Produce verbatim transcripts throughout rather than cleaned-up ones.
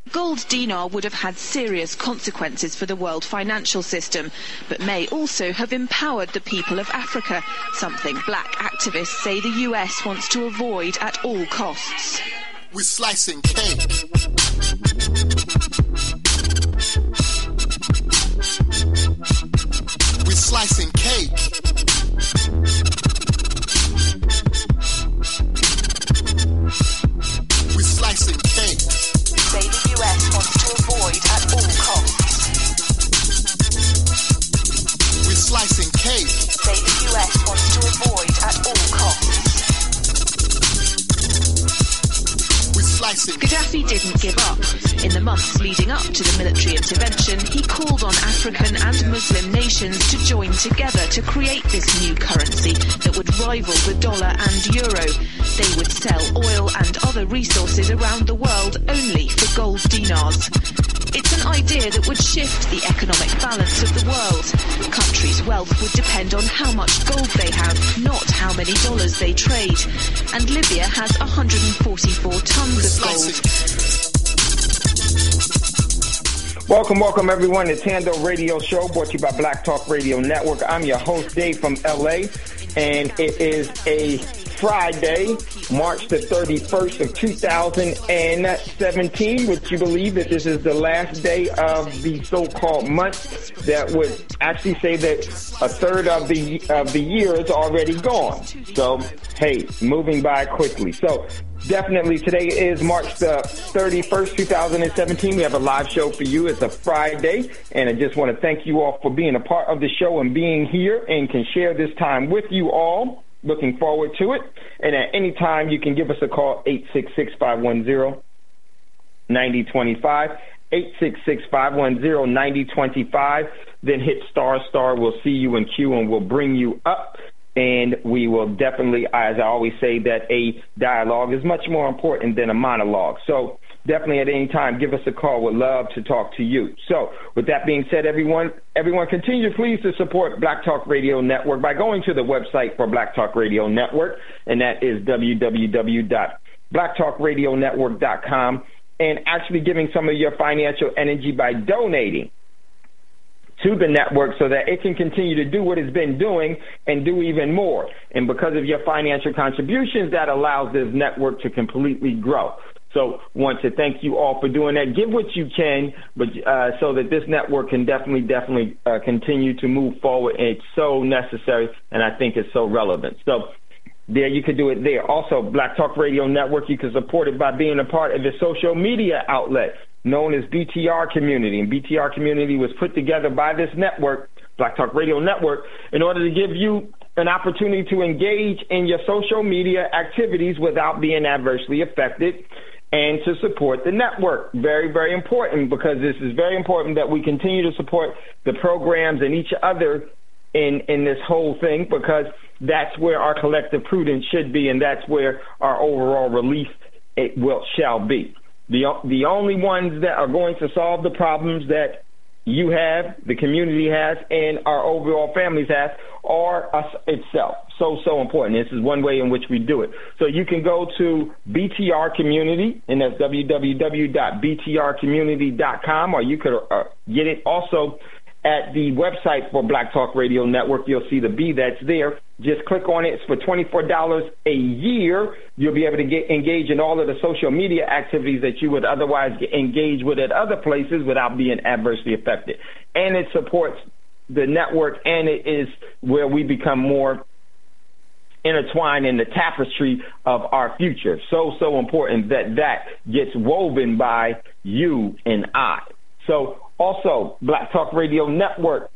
Gold dinar would have had serious consequences for the world financial system, but may also have empowered the people of Africa, something black activists say the U S wants to avoid at all costs. We're slicing cake. We're slicing cake. We're slicing cake. Say the U S wants to avoid at all costs. We're slicing cake. Say the U S wants to avoid at all costs. We're slicing. Gaddafi didn't give up. In the months leading up to the military intervention, he called on African and Muslim nations to join together to create this new currency that would rival the dollar and euro. They would sell oil and other resources around the world only for gold dinars. It's an idea that would shift the economic balance of the world. Countries' wealth would depend on how much gold they have, not how many dollars they trade. And Libya has one hundred forty-four tons of gold. Welcome, welcome everyone to Tando Radio Show, brought to you by Black Talk Radio Network. I'm your host, Dave from L A, and it is a Friday, March the thirty-first of two thousand seventeen. Would you believe that this is the last day of the so-called month? That would actually say that a third of the of the year is already gone. So, hey, moving by quickly. So, definitely today is March the thirty-first, two thousand seventeen. We have a live show for you. It's a Friday, and I just want to thank you all for being a part of the show and being here and can share this time with you all. Looking forward to it. And at any time, you can give us a call, eight six six, five one zero, nine zero two five, eight six six, five one zero, nine zero two five. Then hit star star. We'll see you in queue, and we'll bring you up. And we will definitely, as I always say, that a dialogue is much more important than a monologue. So definitely at any time, give us a call. We'd love to talk to you. So with that being said, everyone, everyone continue please to support Black Talk Radio Network by going to the website for Black Talk Radio Network, and that is w w w dot black talk radio network dot com, and actually giving some of your financial energy by donating to the network so that it can continue to do what it's been doing and do even more. And because of your financial contributions, that allows this network to completely grow. So want to thank you all for doing that. Give what you can, but uh, so that this network can definitely, definitely uh, continue to move forward. And it's so necessary, and I think it's so relevant. So there, you can do it there. Also, Black Talk Radio Network, you can support it by being a part of the social media outlet known as B T R Community. And B T R Community was put together by this network, Black Talk Radio Network, in order to give you an opportunity to engage in your social media activities without being adversely affected, and to support the network. Very, very important, because this is very important that we continue to support the programs and each other in, in this whole thing, because that's where our collective prudence should be, and that's where our overall relief it will shall be. The, the only ones that are going to solve the problems that you have, the community has, and our overall families have are us itself. So, so important. This is one way in which we do it. So you can go to B T R Community, and that's w w w dot b t r community dot com, or you could uh, get it also at the website for Black Talk Radio Network. You'll see the B that's there. Just click on it. It's for twenty-four dollars a year. You'll be able to get engage in all of the social media activities that you would otherwise get engaged with at other places without being adversely affected. And it supports the network, and it is where we become more intertwined in the tapestry of our future. So, so important that that gets woven by you and I. So also, Black Talk Radio Network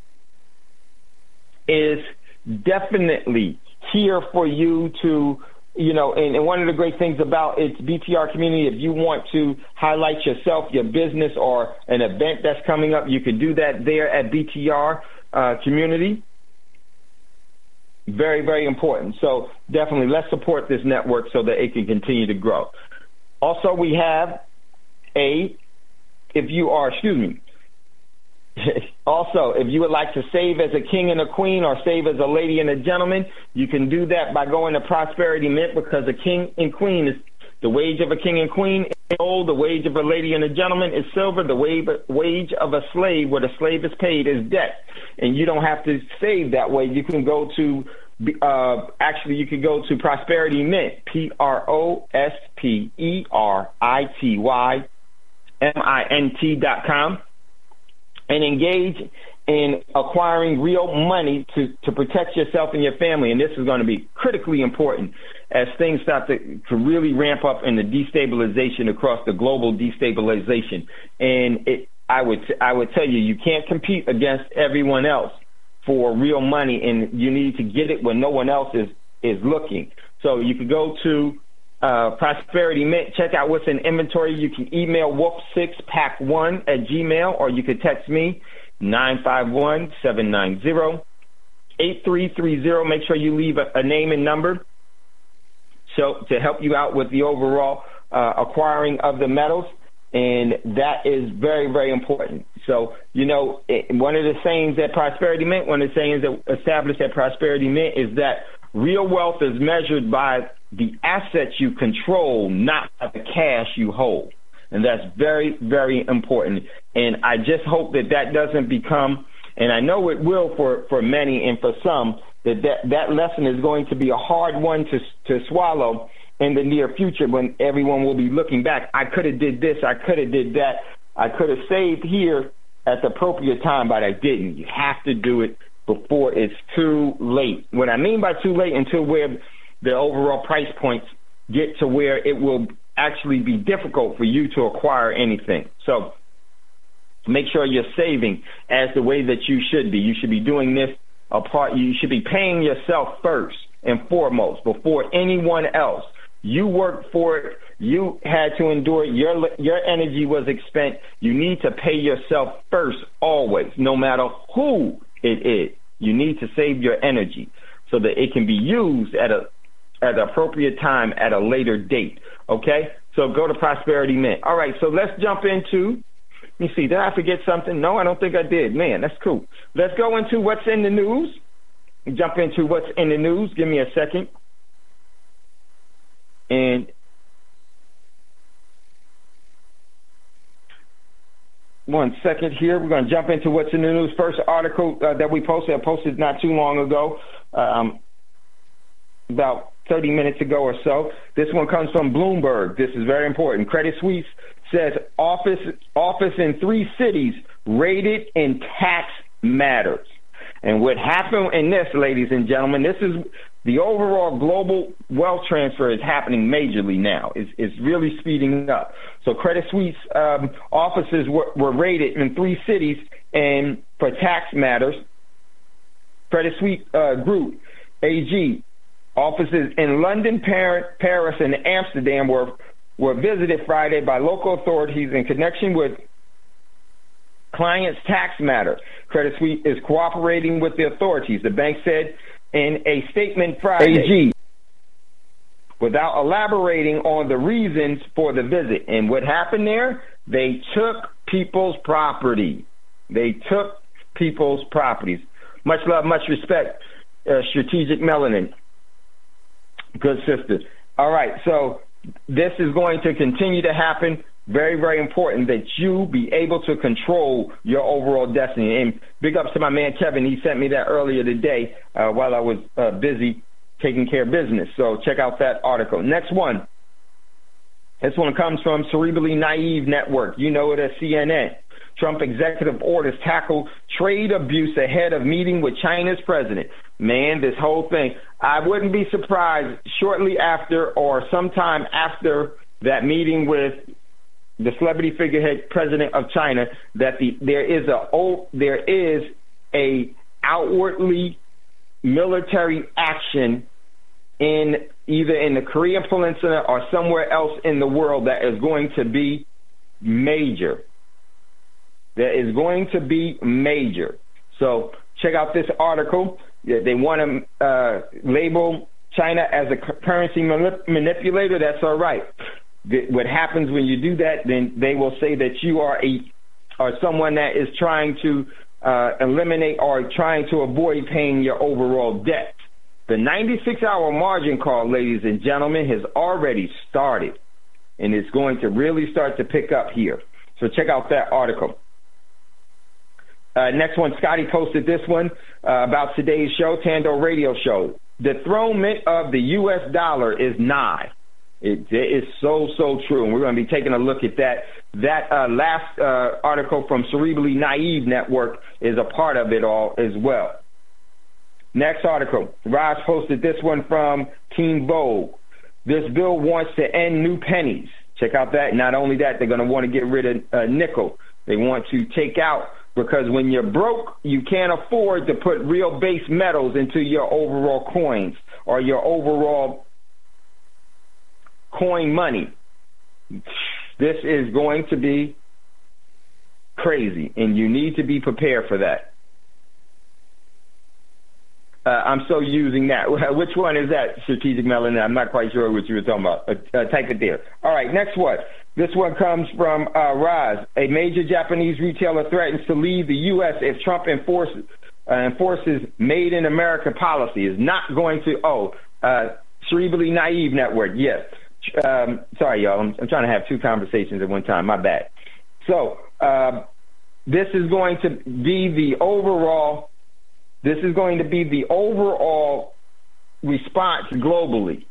is definitely here for you to, you know, and, and one of the great things about its B T R Community, if you want to highlight yourself, your business, or an event that's coming up, you can do that there at B T R uh, Community. Very, very important. So definitely let's support this network so that it can continue to grow. Also, we have a, if you are, excuse me, also, if you would like to save as a king and a queen, or save as a lady and a gentleman, you can do that by going to Prosperity Mint, because a king and queen is The wage of a king and queen is gold. The wage of a lady and a gentleman is silver. The wage of a slave, where the slave is paid, is debt. And you don't have to save that way. You can go to, uh, actually, you can go to Prosperity Mint, P R O S P E R I T Y M I N T dot com, and engage in acquiring real money to, to protect yourself and your family. And this is going to be critically important as things start to, to really ramp up in the destabilization across the global destabilization. And it, I would I would tell you, you can't compete against everyone else for real money, and you need to get it when no one else is, is looking. So you could go to uh, Prosperity Mint, check out what's in inventory. You can email wolf six pack one at Gmail, or you could text me, nine five one, seven nine zero, eight three three zero. Make sure you leave a, a name and number so to help you out with the overall uh, acquiring of the metals, and that is very, very important. So, you know, it, one of the sayings that Prosperity Mint, one of the sayings that established at Prosperity Mint is that real wealth is measured by the assets you control, not by the cash you hold. And that's very, very important. And I just hope that that doesn't become, and I know it will for, for many and for some, that, that that lesson is going to be a hard one to to swallow in the near future, when everyone will be looking back. I could have did this, I could have did that, I could have saved here at the appropriate time, but I didn't. You have to do it before it's too late. What I mean by too late, until where the overall price points get to where it will actually be difficult for you to acquire anything. So make sure you're saving as the way that you should be. You should be doing this apart. You should be paying yourself first and foremost before anyone else. You worked for it. You had to endure it. Your, your energy was expended. You need to pay yourself first always, no matter who it is. You need to save your energy so that it can be used at a at an appropriate time at a later date. Okay? So go to Prosperity Mint. All right, so let's jump into, let me see, did I forget something? No, I don't think I did. Man, that's cool. Let's go into what's in the news. Jump into what's in the news. Give me a second. And one second here. We're going to jump into what's in the news. First article uh, that we posted, I posted not too long ago, um, about thirty minutes ago or so. This one comes from Bloomberg. This is very important. Credit Suisse says office office in three cities raided in tax matters. And what happened in this, ladies and gentlemen, this is the overall global wealth transfer is happening majorly now. It's, it's really speeding up. So Credit Suisse um, offices were, were raided in three cities and for tax matters. Credit Suisse uh, Group, A G, offices in London, Paris, and Amsterdam were were visited Friday by local authorities in connection with clients' tax matter. Credit Suisse is cooperating with the authorities, the bank said in a statement Friday, A G, without elaborating on the reasons for the visit. And what happened there? They took people's property. They took people's properties. Much love, much respect, uh, Strategic Melanin. Good sister. All right, so this is going to continue to happen. Very, very important that you be able to control your overall destiny. And big ups to my man Kevin. He sent me that earlier today uh, while I was uh, busy taking care of business. So check out that article. Next one. This one comes from Cerebrally Naive Network. You know it as C N N. Trump executive orders tackle trade abuse ahead of meeting with China's president. Man, this whole thing. I wouldn't be surprised shortly after or sometime after that meeting with the celebrity figurehead president of China that the there is a oh, there is a outwardly military action in either in the Korean Peninsula or somewhere else in the world that is going to be major. That is going to be major. So check out this article. They want to uh, label China as a currency manip- manipulator. That's all right. The, what happens when you do that, then they will say that you are a or someone that is trying to uh, eliminate or trying to avoid paying your overall debt. The ninety-six hour margin call, ladies and gentlemen, has already started. and it's going to really start to pick up here. So check out that article. Uh, next one, Scotty posted this one uh, about today's show, Tando Radio Show. Dethronement of the U S dollar is nigh. It, it is so, so true, and we're going to be taking a look at that. That uh, last uh, article from Cerebrally Naive Network is a part of it all as well. Next article, Roz posted this one from Team Vogue. This bill wants to end new pennies. Check out that. Not only that, they're going to want to get rid of uh, nickel. They want to take out, because when you're broke, you can't afford to put real base metals into your overall coins or your overall coin money. This is going to be crazy, and you need to be prepared for that. Uh, I'm so using that. Which one is that, Strategic Melanin? I'm not quite sure what you were talking about. Uh, uh, type it there. All right, next one. This one comes from uh, Raz. A major Japanese retailer threatens to leave the U S if Trump enforces, uh, enforces Made in America policy. Is not going to, oh, uh, Cerebrally Naive Network, yes. Um, sorry, y'all. I'm, I'm trying to have two conversations at one time. My bad. So uh, this is going to be the overall, this is going to be the overall response globally.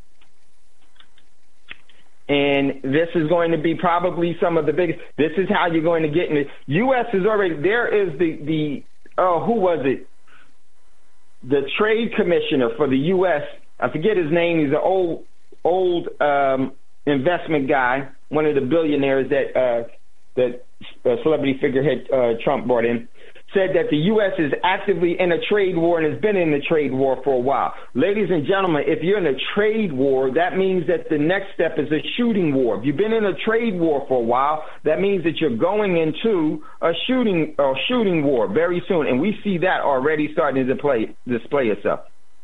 And this is going to be probably some of the biggest. This is how you're going to get in it. U S is already, there is the, the oh, who was it? The trade commissioner for the U S, I forget his name. He's an old, old um, investment guy, one of the billionaires that, uh, that uh, celebrity figurehead uh, Trump brought in, said that the U S is actively in a trade war and has been in the trade war for a while. Ladies and gentlemen, if you're in a trade war, that means that the next step is a shooting war. If you've been in a trade war for a while, that means that you're going into a shooting or shooting war very soon. And we see that already starting to play, display itself.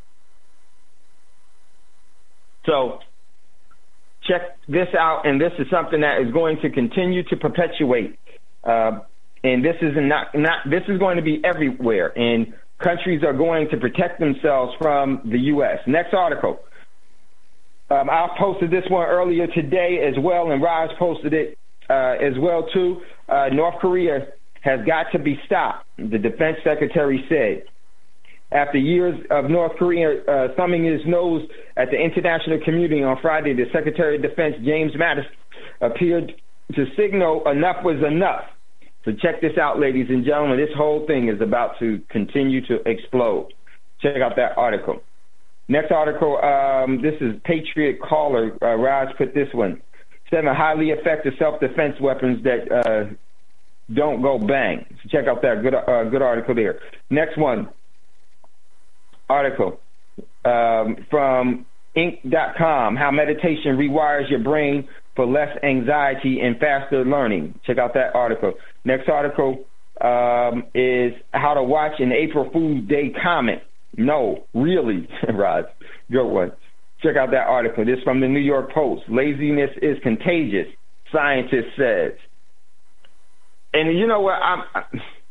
So check this out, and this is something that is going to continue to perpetuate. Uh, And this is not, not, this is going to be everywhere, and countries are going to protect themselves from the U S. Next article. Um, I posted this one earlier today as well, and Raj posted it uh, as well, too. Uh, North Korea has got to be stopped, the defense secretary said. After years of North Korea uh, thumbing his nose at the international community on Friday, the Secretary of Defense, James Mattis, appeared to signal enough was enough. So check this out, ladies and gentlemen. This whole thing is about to continue to explode. Check out that article. Next article, um, this is Patriot Caller. Uh, Raj put this one. Seven highly effective self-defense weapons that uh, don't go bang. So check out that good, uh, good article there. Next one, article um, from Inc dot com, how meditation rewires your brain for less anxiety and faster learning. Check out that article. Next article um, is how to watch an April Fool's Day comment. No, really, Rod. Good one. Check out that article. This is from the New York Post. Laziness is contagious, scientist says. And you know what? I'm, I,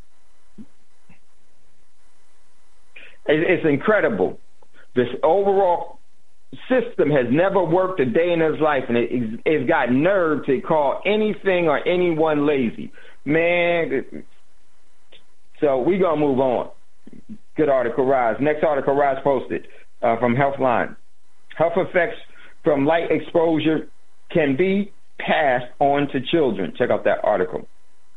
it's incredible. This overall system has never worked a day in his life, and it, it's got nerve to call anything or anyone lazy. Man, so we're going to move on. Good article, Rise. Next article, Rise posted uh, from Healthline. Health effects from light exposure can be passed on to children. Check out that article.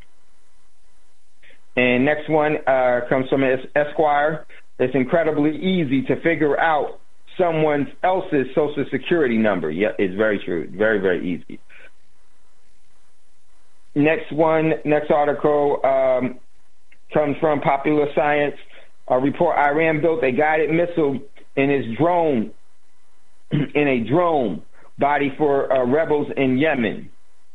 And next one uh, comes from Esquire. It's incredibly easy to figure out someone else's social security number. Yeah, it's very true. Very, very easy. Next one, next article um, comes from Popular Science. A report: Iran built a guided missile in its drone, in a drone body for uh, rebels in Yemen.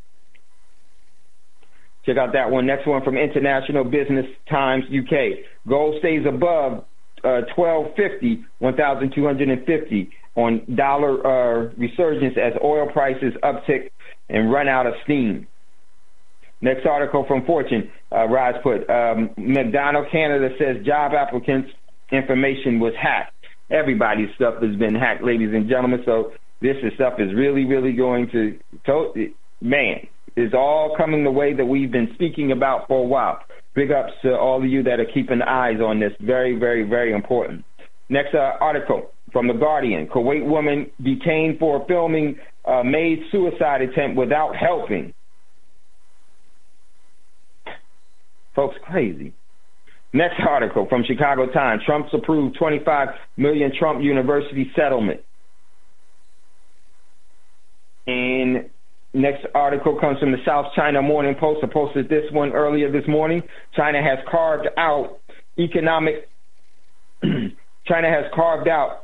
Check out that one. Next one from International Business Times U K. Gold stays above uh, twelve fifty, one thousand two hundred fifty on dollar uh, resurgence as oil prices uptick and run out of steam. Next article from Fortune, uh, Rise put, um, McDonald Canada says job applicants' information was hacked. Everybody's stuff has been hacked, ladies and gentlemen, so this is stuff is really, really going to, to man, it's all coming the way that we've been speaking about for a while. Big ups to all of you that are keeping eyes on this. Very, very, very important. Next uh, article from The Guardian. Kuwait woman detained for filming uh, maid suicide attempt without helping. Folks, crazy. Next article from Chicago Times. Trump's approved twenty-five million dollars Trump University settlement. And next article comes from the South China Morning Post. I posted this one earlier this morning. China has carved out economic China has carved out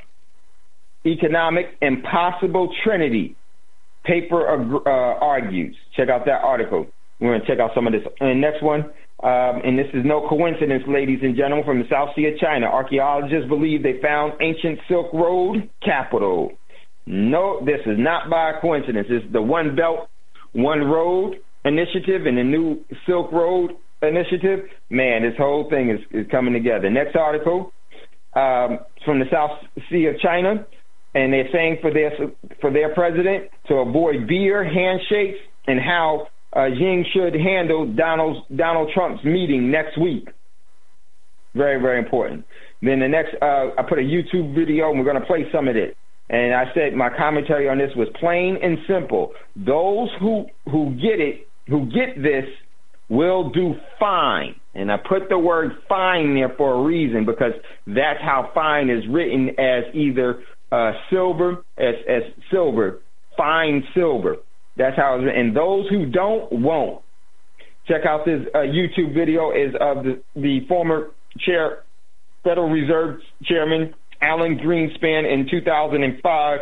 economic impossible trinity, paper uh, argues. Check out that article. We're going to check out some of this. And next one, um, and this is no coincidence, ladies and gentlemen, from the South Sea of China. Archaeologists believe they found ancient Silk Road capital. No, this is not by coincidence. It's the One Belt, One Road initiative and the new Silk Road initiative. Man, this whole thing is, is coming together. Next article. Um, from the South Sea of China, and they're saying for their for their president to avoid beer, handshakes, and how uh, Xi should handle Donald Donald Trump's meeting next week. Very, very important. Then the next, uh, I put a YouTube video, and we're going to play some of it. And I said my commentary on this was plain and simple. Those who who get it, who get this, will do fine. And I put the word fine there for a reason, because that's how fine is written, as either uh, silver, as, as silver, fine silver. That's how it's written. And those who don't, won't. Check out this uh, YouTube video is of the, the former chair, Federal Reserve Chairman Alan Greenspan in two thousand five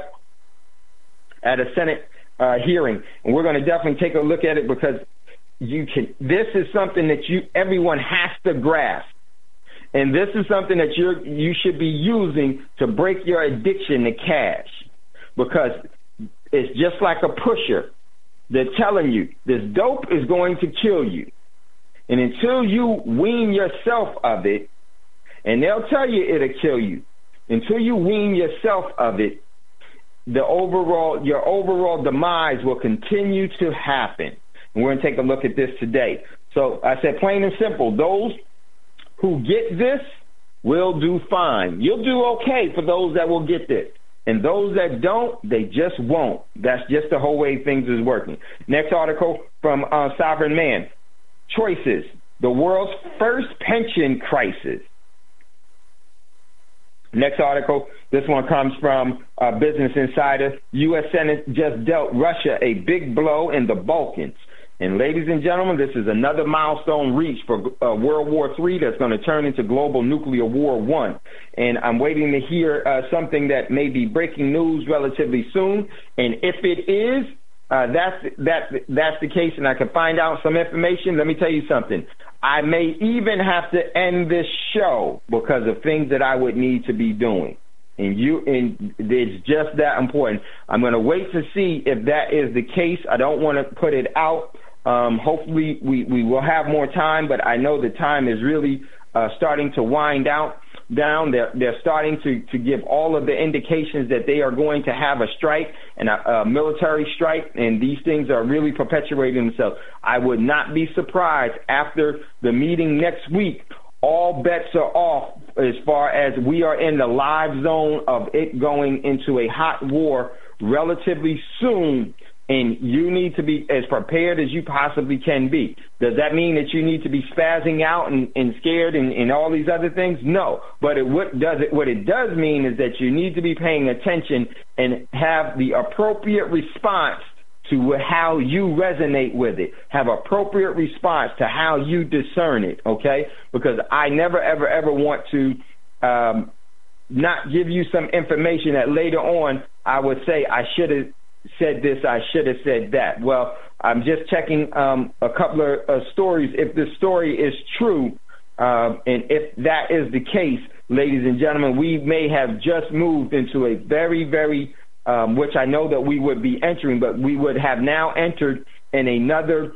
at a Senate uh, hearing. And we're going to definitely take a look at it, because You can. This is something that you everyone has to grasp, and this is something that you you should be using to break your addiction to cash, because it's just like a pusher. They're telling you this dope is going to kill you, and until you wean yourself of it, and they'll tell you it'll kill you, until you wean yourself of it, the overall your overall demise will continue to happen. And we're going to take a look at this today. So I said plain and simple, those who get this will do fine. You'll do okay for those that will get this. And those that don't, they just won't. That's just the whole way things is working. Next article from uh, Sovereign Man. Choices, the world's first pension crisis. Next article, this one comes from uh, Business Insider. U S Senate just dealt Russia a big blow in the Balkans. And ladies and gentlemen, this is another milestone reached for uh, World War Three that's going to turn into global nuclear war one. And I'm waiting to hear uh, something that may be breaking news relatively soon. And if it is, uh, that's, that, that's the case, and I can find out some information, let me tell you something. I may even have to end this show because of things that I would need to be doing. And you, and it's just that important. I'm going to wait to see if that is the case. I don't want to put it out. Um, hopefully we, we will have more time, but I know the time is really uh, starting to wind out down. They're, they're starting to, to give all of the indications that they are going to have a strike and a, a military strike, and these things are really perpetuating themselves. I would not be surprised after the meeting next week. All bets are off as far as we are in the live zone of it going into a hot war relatively soon. And you need to be as prepared as you possibly can be. Does that mean that you need to be spazzing out and, and scared and, and all these other things? No. But it, what, does it, what it does mean is that you need to be paying attention and have the appropriate response to how you resonate with it. Have appropriate response to how you discern it, okay? Because I never, ever, ever want to um, not give you some information that later on I would say I should have said this, I should have said that. Well, I'm just checking um, a couple of uh, stories. If the story is true, uh, and if that is the case, ladies and gentlemen, we may have just moved into a very, very, um, which I know that we would be entering, but we would have now entered in another,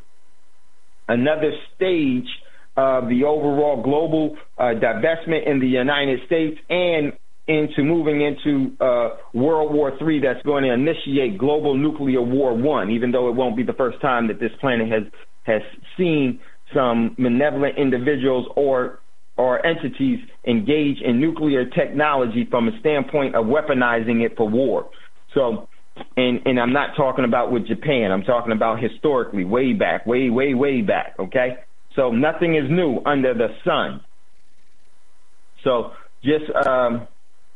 another stage of the overall global uh, divestment in the United States and into moving into uh, World War Three that's going to initiate global nuclear war one, even though it won't be the first time that this planet has has seen some malevolent individuals or or entities engage in nuclear technology from a standpoint of weaponizing it for war. So, and, and I'm not talking about with Japan. I'm talking about historically, way back, way, way, way back, okay? So nothing is new under the sun. So just, um,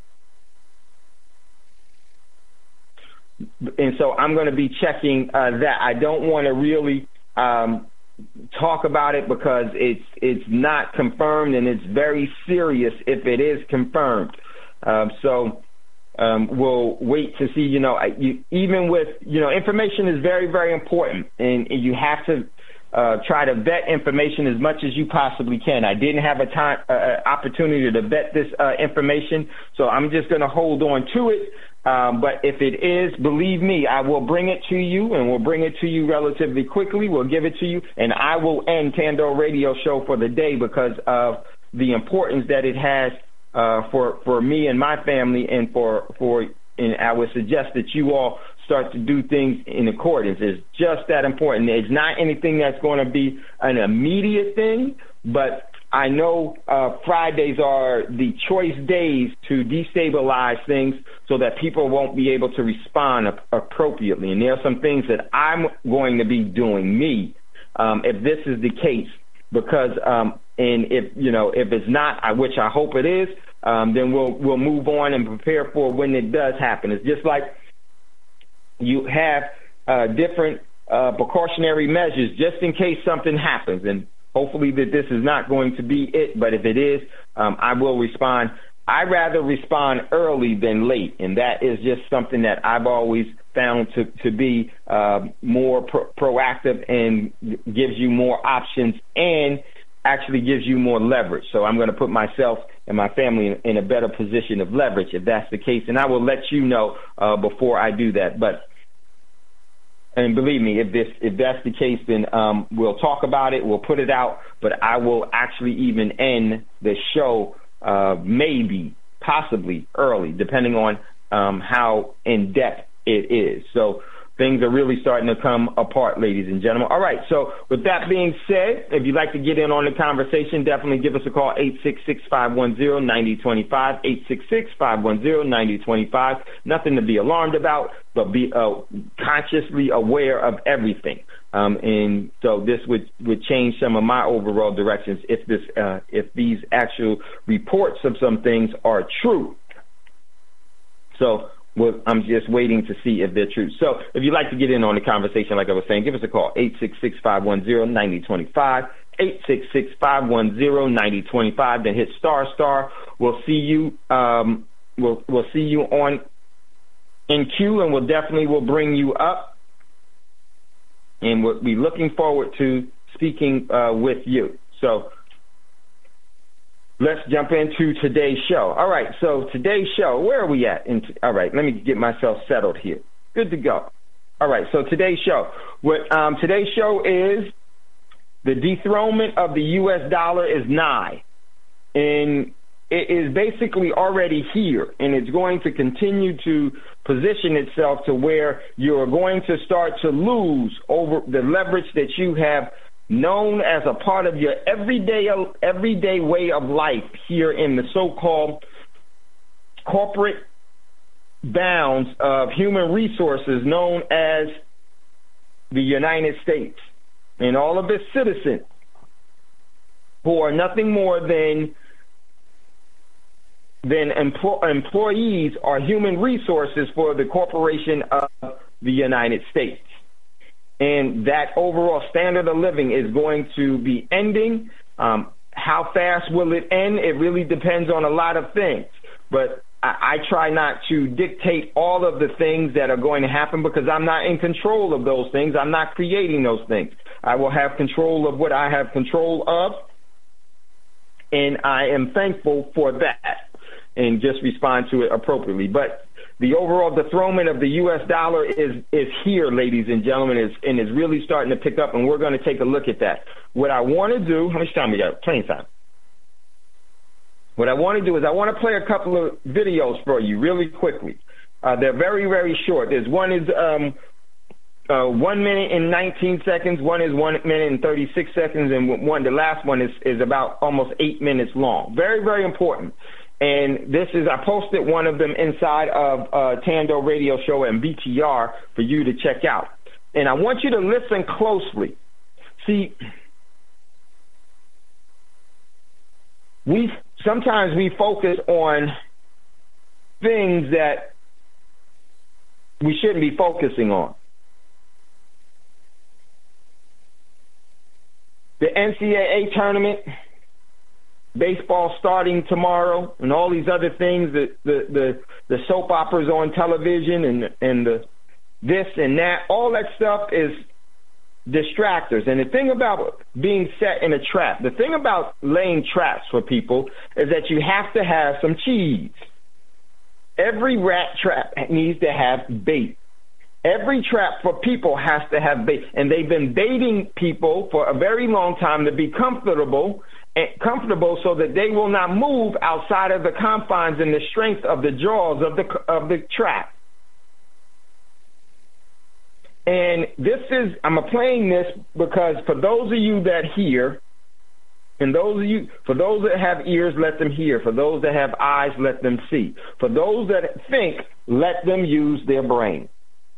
and so I'm going to be checking uh, that. I don't want to really um, talk about it because it's it's not confirmed, and it's very serious if it is confirmed. Um, so um, we'll wait to see. You know, you, even with you know, information is very, very important, and, and you have to uh, try to vet information as much as you possibly can. I didn't have a time uh, opportunity to vet this uh, information, so I'm just going to hold on to it. Um, but if it is, believe me, I will bring it to you, and we'll bring it to you relatively quickly. We'll give it to you, and I will end Tando Radio Show for the day because of the importance that it has uh, for for me and my family, and for for. And I would suggest that you all start to do things in accordance. It's just that important. It's not anything that's going to be an immediate thing, but I know uh, Fridays are the choice days to destabilize things so that people won't be able to respond ap- appropriately. And there are some things that I'm going to be doing, me, um, if this is the case, because um, and if you know if it's not, I which I hope it is, um, then we'll we'll move on and prepare for when it does happen. It's just like you have uh, different uh, precautionary measures just in case something happens, and hopefully that this is not going to be it, but if it is, um, I will respond. I rather respond early than late, and that is just something that I've always found to, to be uh, more pro- proactive and gives you more options and actually gives you more leverage. So I'm going to put myself and my family in, in a better position of leverage if that's the case, and I will let you know uh, before I do that. But And believe me, if this if that's the case, then um, we'll talk about it. We'll put it out. But I will actually even end the show uh, maybe, possibly early, depending on um, how in depth it is. So things are really starting to come apart, ladies and gentlemen. All right. So with that being said, if you'd like to get in on the conversation, definitely give us a call, eight six six, five one zero, nine zero two five, eight six six, five one zero, nine zero two five. Nothing to be alarmed about, but be uh, consciously aware of everything. Um, and so this would, would change some of my overall directions if this uh, if these actual reports of some things are true. So well, I'm just waiting to see if they're true. So if you'd like to get in on the conversation, like I was saying, give us a call, eight six six, five one zero, nine zero two five, eight six six, five one zero, nine zero two five, then hit star star. We'll see you um, we'll, we'll see you on in queue, and we'll definitely will bring you up. And we'll be looking forward to speaking uh, with you. So let's jump into today's show. All right, so today's show, where are we at? In t- all right, let me get myself settled here. Good to go. All right, so today's show. What um, today's show is the dethronement of the U S dollar is nigh. And it is basically already here, and it's going to continue to position itself to where you're going to start to lose over the leverage that you have known as a part of your everyday everyday way of life here in the so-called corporate bounds of human resources known as the United States, and all of its citizens who are nothing more than than empl- employees or human resources for the corporation of the United States. And that overall standard of living is going to be ending. Um, how fast will it end? It really depends on a lot of things. But I, I try not to dictate all of the things that are going to happen because I'm not in control of those things. I'm not creating those things. I will have control of what I have control of, and I am thankful for that and just respond to it appropriately. But the overall dethronement of the U S dollar is is here, ladies and gentlemen, is, and is really starting to pick up, and we're going to take a look at that. What I want to do, how much time we got? Plenty of time. what I want to do is I want to play a couple of videos for you really quickly. Uh, they're very, very short. There's one is um, uh, one minute and nineteen seconds. One is one minute and thirty-six seconds. And one, the last one is, is about almost eight minutes long. Very, very important. And this is, I posted one of them inside of uh, Tando Radio Show and B T R for you to check out. And I want you to listen closely. See, we sometimes we focus on things that we shouldn't be focusing on. The N C double A tournament, baseball starting tomorrow, and all these other things, the the the, the soap operas on television, and and the this and that, all that stuff is distractors. And the thing about being set in a trap, the thing about laying traps for people is that you have to have some cheese. Every rat trap needs to have bait. Every trap for people has to have bait. And they've been baiting people for a very long time to be comfortable comfortable so that they will not move outside of the confines and the strength of the jaws of the of the trap. And this is, I'm playing this because for those of you that hear, and those of you, for those that have ears, let them hear. For those that have eyes, let them see. For those that think, let them use their brain.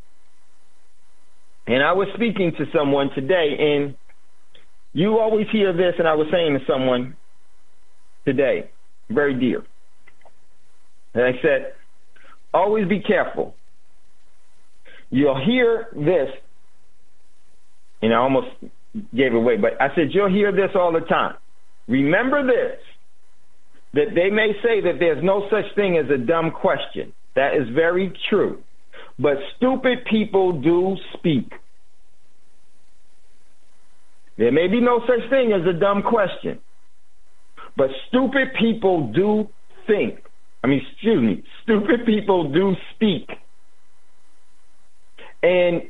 And I was speaking to someone today, and you always hear this, and I was saying to someone today, very dear, and I said, always be careful. You'll hear this, and I almost gave it away, but I said, you'll hear this all the time. Remember this, that they may say that there's no such thing as a dumb question. That is very true. But stupid people do speak. There may be no such thing as a dumb question, but stupid people do think. I mean, excuse me, stupid people do speak. And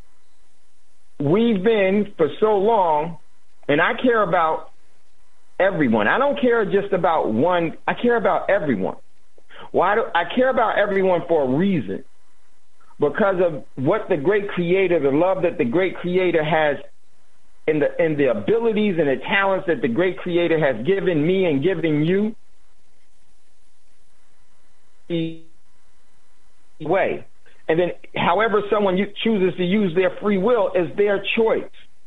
we've been for so long, and I care about everyone. I don't care just about one. I care about everyone. Why do I care about everyone for a reason? Because of what the great creator, the love that the great creator has, and the and the abilities and the talents that the great creator has given me and given you. Way. And then however someone chooses to use their free will is their choice.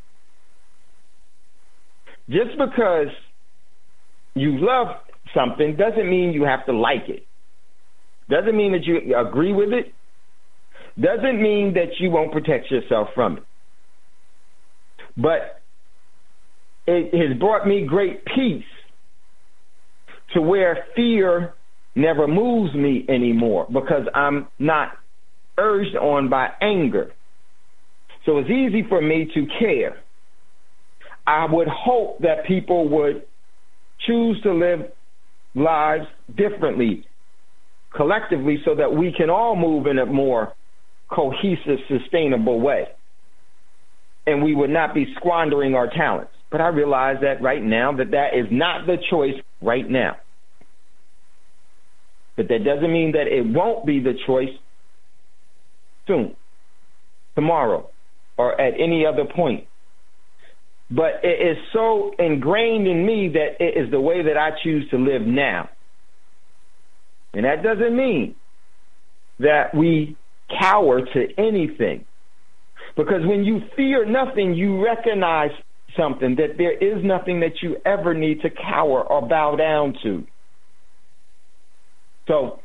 Just because you love something doesn't mean you have to like it. Doesn't mean that you agree with it. Doesn't mean that you won't protect yourself from it. But it has brought me great peace to where fear never moves me anymore because I'm not urged on by anger. So it's easy for me to care. I would hope that people would choose to live lives differently, collectively, so that we can all move in a more cohesive, sustainable way. And we would not be squandering our talents. But I realize that right now that that is not the choice right now. But that doesn't mean that it won't be the choice soon, tomorrow, or at any other point. But it is so ingrained in me that it is the way that I choose to live now. And that doesn't mean that we cower to anything. Because when you fear nothing, you recognize something, that there is nothing that you ever need to cower or bow down to. So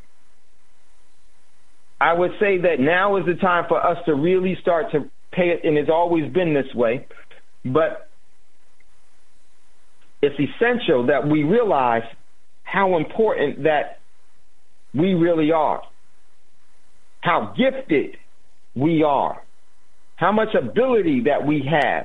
I would say that now is the time for us to really start to pay it, and it's always been this way, but it's essential that we realize how important that we really are, how gifted we are, how much ability that we have.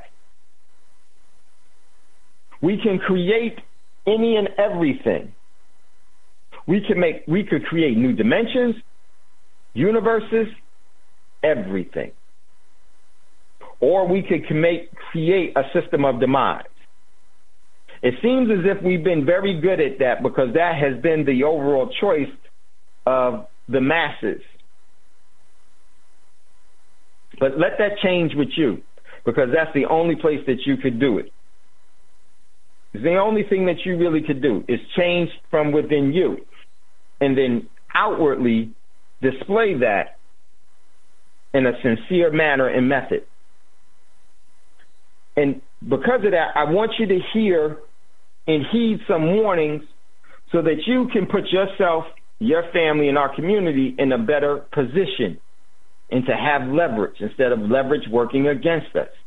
We can create any and everything. We can make, we could create new dimensions, universes, everything. Or we could make, create a system of demise. It seems as if we've been very good at that because that has been the overall choice of the masses. But let that change with you, because that's the only place that you could do it. It's the only thing that you really could do is change from within you and then outwardly display that in a sincere manner and method. And because of that, I want you to hear and heed some warnings so that you can put yourself, your family, and our community in a better position and to have leverage instead of leverage working against us.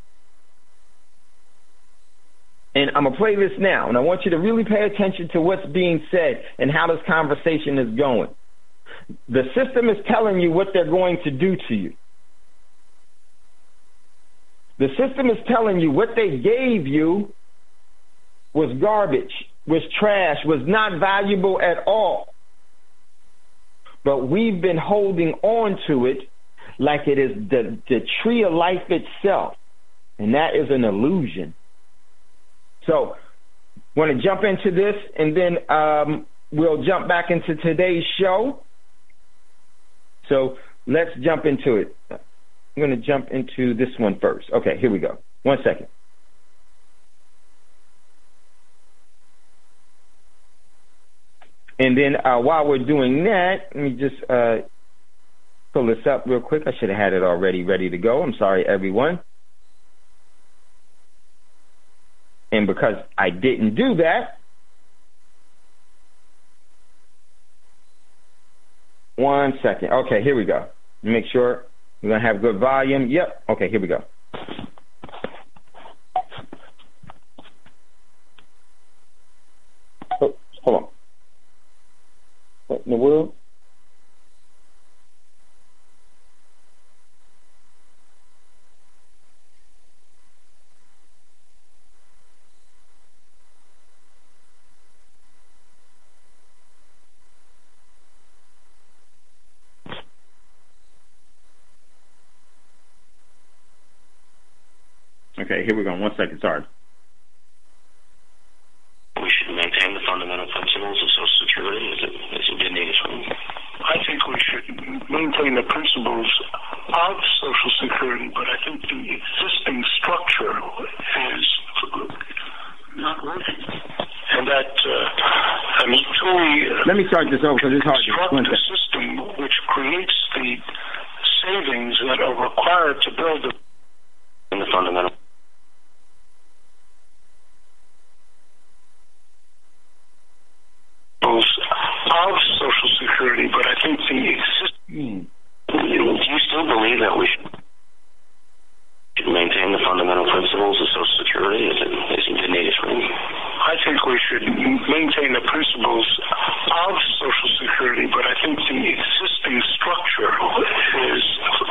And I'm going to play this now, and I want you to really pay attention to what's being said and how this conversation is going. The system is telling you what they're going to do to you. The system is telling you what they gave you was garbage, was trash, was not valuable at all. But we've been holding on to it like it is the, the tree of life itself. And that is an illusion. So I want to jump into this, and then um, we'll jump back into today's show. So let's jump into it. I'm going to jump into this one first. Okay, here we go. One second. And then uh, while we're doing that, let me just uh, pull this up real quick. I should have had it already ready to go. I'm sorry, everyone. And because I didn't do that, one second. Okay, here we go. Make sure we're going to have good volume. Yep. Okay, here we go. Oh, hold on. What in the world? Okay, here we go. One second, sorry. We should maintain the fundamental principles of Social Security as it, as it did need from. I think we should maintain the principles of Social Security, but I think the existing structure is not working. And that, uh, I mean, truly... Uh, Let me start this over because it's hard to construct a system which creates the savings that are required to build the... In the fundamental... of Social Security, but I think the existing... Do you still believe that we should maintain the fundamental principles of Social Security as it, as it did need from? I think we should maintain the principles of Social Security, but I think the existing structure is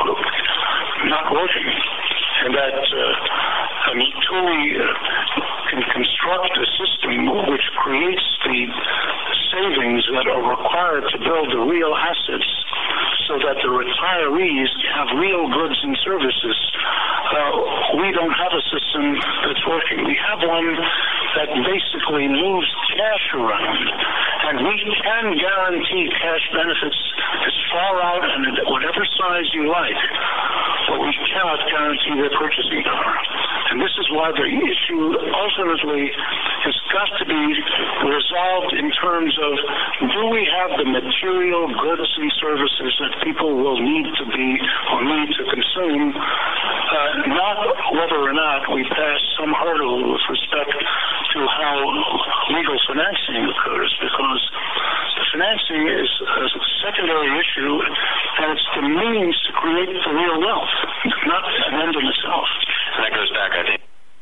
not working. And that, uh, I mean, truly uh, can construct a system which creates the savings that are required to build the real assets so that the retirees have real goods and services. Uh, we don't have a system that's working. We have one that basically moves cash around, and we can guarantee cash benefits as far out and at whatever size you like, but we cannot guarantee their purchasing power. And this is why the issue ultimately has got to be resolved in terms of, do we have the material goods and services that people will need to be or need to consume, uh, not whether or not we pass some hurdle with respect to how legal financing occurs, because the financing is a secondary issue, and it's the means to create the real wealth, not an end in itself. And that goes back, I think.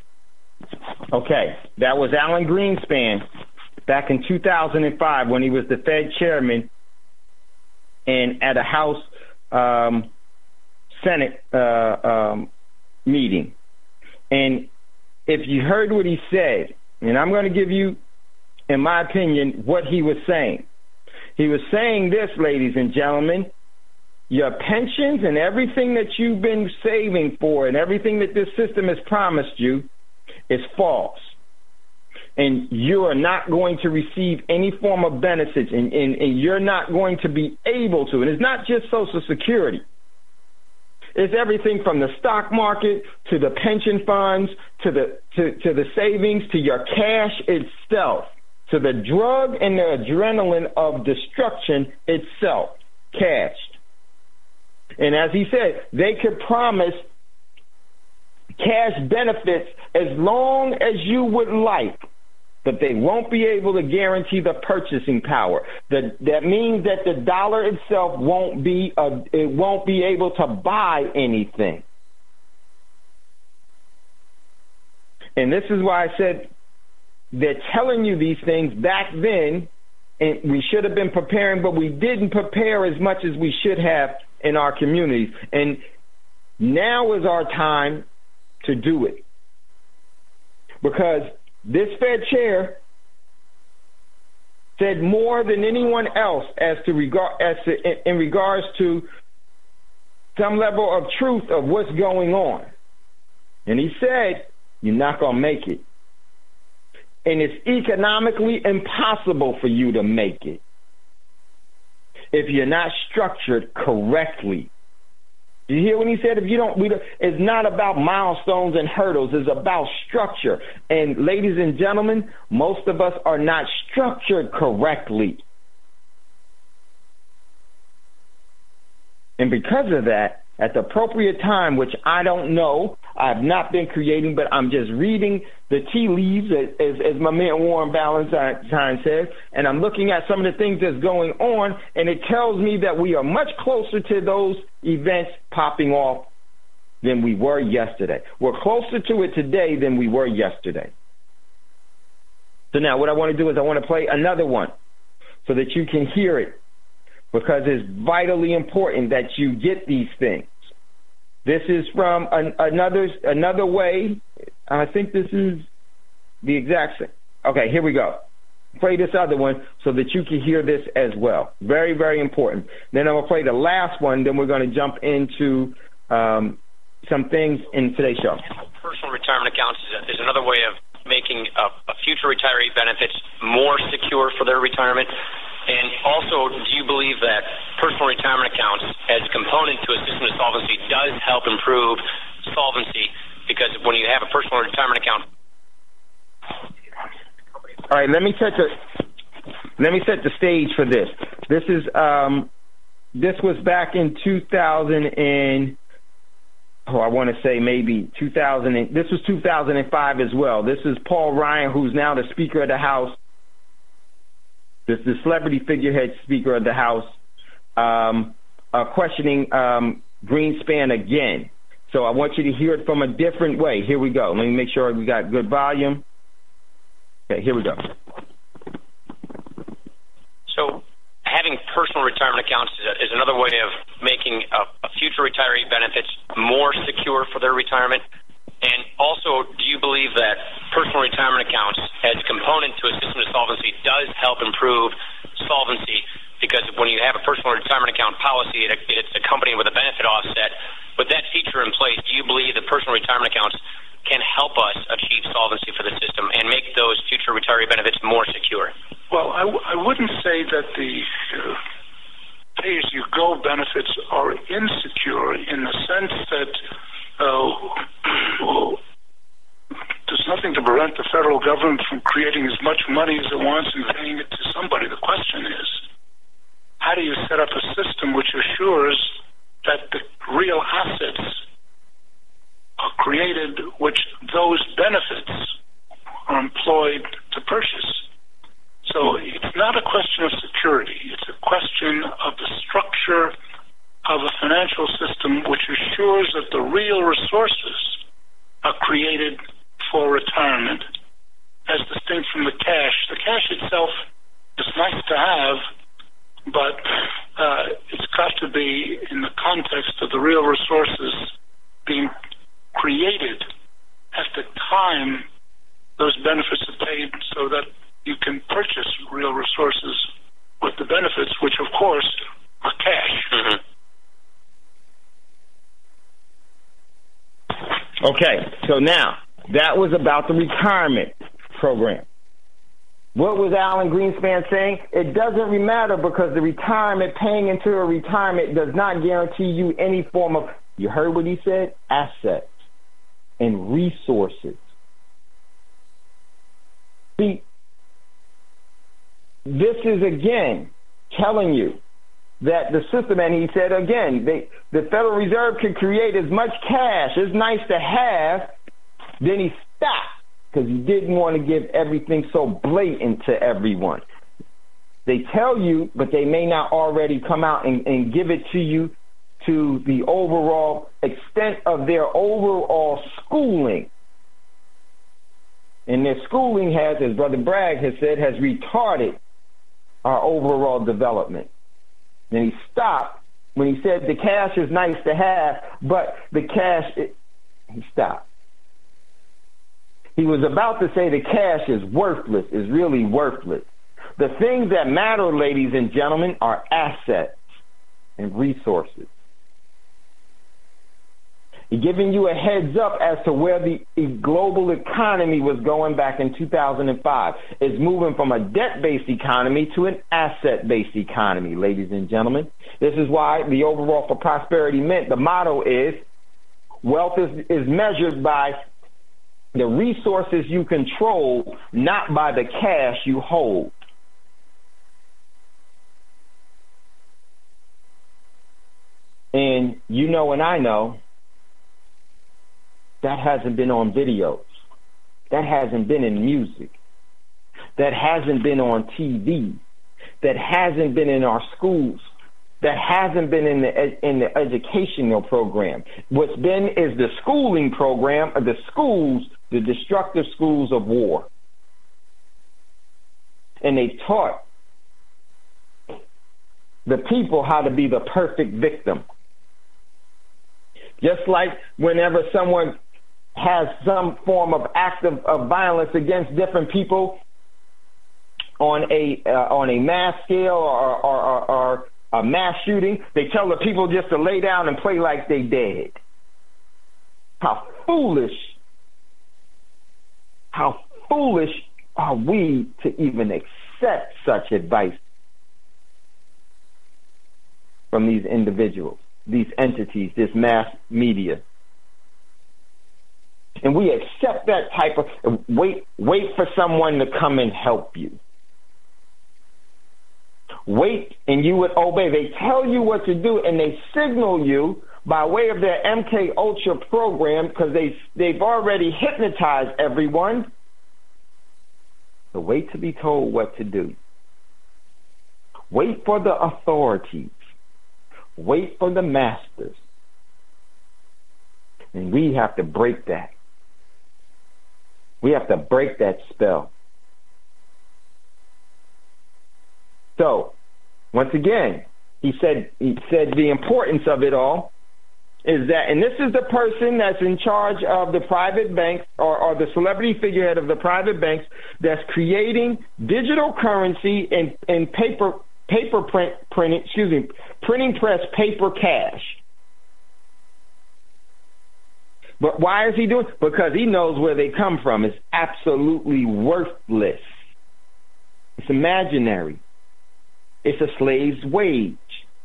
Okay, that was Alan Greenspan back in two thousand five when he was the Fed chairman and at a House um, Senate uh, um, meeting. And if you heard what he said, and I'm going to give you, in my opinion, what he was saying. He was saying this, ladies and gentlemen, your pensions and everything that you've been saving for and everything that this system has promised you is false. and you are not going to receive any form of benefits, and, and, and you're not going to be able to. And it's not just Social Security. It's everything from the stock market to the pension funds to the to, to the savings to your cash itself, to the drug and the adrenaline of destruction itself, cash. And as he said, they could promise cash benefits as long as you would like, but they won't be able to guarantee the purchasing power. That that means that the dollar itself won't be a, it won't be able to buy anything. And this is why I said they're telling you these things back then, and we should have been preparing, but we didn't prepare as much as we should have in our communities. And now is our time to do it, because this Fed chair said more than anyone else as to regard as to, in regards to some level of truth of what's going on. And he said, you're not going to make it. And it's economically impossible for you to make it if you're not structured correctly. Did you hear when he said, if you don't, we don't, it's not about milestones and hurdles, it's about structure. And ladies and gentlemen, most of us are not structured correctly. And because of that, at the appropriate time, which I don't know, I have not been creating, but I'm just reading the tea leaves, as, as my man Warren Ballantyne says, and I'm looking at some of the things that's going on, and it tells me that we are much closer to those events popping off than we were yesterday. We're closer to it today than we were yesterday. So now what I want to do is I want to play another one so that you can hear it, because it's vitally important that you get these things. This is from an, another another way. I think this is the exact same. Okay, here we go. Play this other one so that you can hear this as well. Very, very important. Then I'm going to play the last one. Then we're going to jump into um, some things in today's show. Personal retirement accounts is, a, is another way of making a, a future retiree benefits more secure for their retirement. And also, do you believe that personal retirement accounts as a component to a system of solvency does help improve solvency? Because when you have a personal retirement account... All right, let me set the let me set the stage for this. This is um, this was back in two thousand and oh, I want to say maybe two thousand. This was two thousand five as well. This is Paul Ryan, who's now the Speaker of the House. This is the celebrity figurehead Speaker of the House, um, uh, questioning um, Greenspan again. So I want you to hear it from a different way. Here we go. Let me make sure we got good volume. Okay, here we go. So having personal retirement accounts is, a, is another way of making a, a future retiree benefits more secure for their retirement. And also, do you believe that personal retirement accounts as a component to a system of solvency does help improve solvency? Because when you have a personal retirement account policy, it, it's accompanied with a benefit offset. With that feature in place, do you believe that personal retirement accounts can help us achieve solvency for the system and make those future retiree benefits more secure? Well, I, w- I wouldn't say that the uh, pay-as-you-go benefits are insecure in the sense that uh, well, there's nothing to prevent the federal government from creating as much money as it wants and paying it to somebody. The question is, how do you set up a system which assures that the real assets are created, which those benefits are employed to purchase? So it's not a question of security. It's a question of the structure of a financial system which assures that the real resources are created for retirement, as distinct from the cash. The cash itself is nice to have, but uh, it's got to be in the context of the real resources being created at the time those benefits are paid, so that you can purchase real resources with the benefits, which of course are cash. Mm-hmm. Okay, so now that was about the retirement program. What was Alan Greenspan saying? It doesn't matter because the retirement, paying into a retirement does not guarantee you any form of, you heard what he said? Assets and resources. See, this is again telling you that the system, and he said again, they, the Federal Reserve can create as much cash, it's nice to have, then he stopped because he didn't want to give everything so blatant to everyone. They tell you, but they may not already come out and, and give it to you to the overall extent of their overall schooling. And their schooling has, as Brother Bragg has said, has retarded our overall development. And he stopped when he said the cash is nice to have, but the cash, it, he stopped. He was about to say the cash is worthless, is really worthless. The things that matter, ladies and gentlemen, are assets and resources. He's giving you a heads up as to where the global economy was going back in two thousand five. It's moving from a debt-based economy to an asset-based economy, ladies and gentlemen. This is why the overall for prosperity Mint, the motto is, wealth is, is measured by the resources you control, not by the cash you hold. And you know and I know, that hasn't been on videos. That hasn't been in music. That hasn't been on T V. That hasn't been in our schools. That hasn't been in the in the educational program. What's been is the schooling program of the schools, the destructive schools of war. And they taught the people how to be the perfect victim. Just like whenever someone has some form of act of, of violence against different people on a uh, on a mass scale or, or, or, or a mass shooting, they tell the people just to lay down and play like they dead. How foolish, how foolish are we to even accept such advice from these individuals, these entities, this mass media? And we accept that type of, wait, wait for someone to come and help you. Wait and you would obey. They tell you what to do and they signal you by way of their M K Ultra program because they, they've already hypnotized everyone. So wait to be told what to do. Wait for the authorities. Wait for the masters. And we have to break that. We have to break that spell. So, once again, he said he said the importance of it all is that, and this is the person that's in charge of the private banks or, or the celebrity figurehead of the private banks that's creating digital currency and, and paper paper print printing, excuse me, printing press paper cash. But why is he doing it? Because he knows where they come from. It's absolutely worthless. It's imaginary. It's a slave's wage.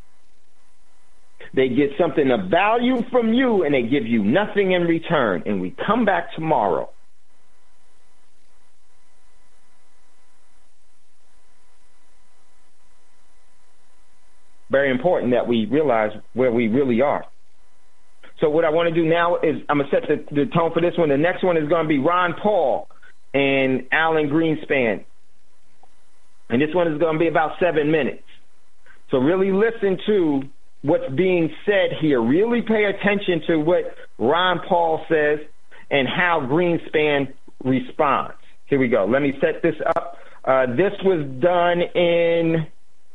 They get something of value from you and they give you nothing in return. And we come back tomorrow. Very important that we realize where we really are. So what I want to do now is I'm going to set the, the tone for this one. The next one is going to be Ron Paul and Alan Greenspan. And this one is going to be about seven minutes. So really listen to what's being said here. Really pay attention to what Ron Paul says and how Greenspan responds. Here we go. Let me set this up. Uh, this was done in...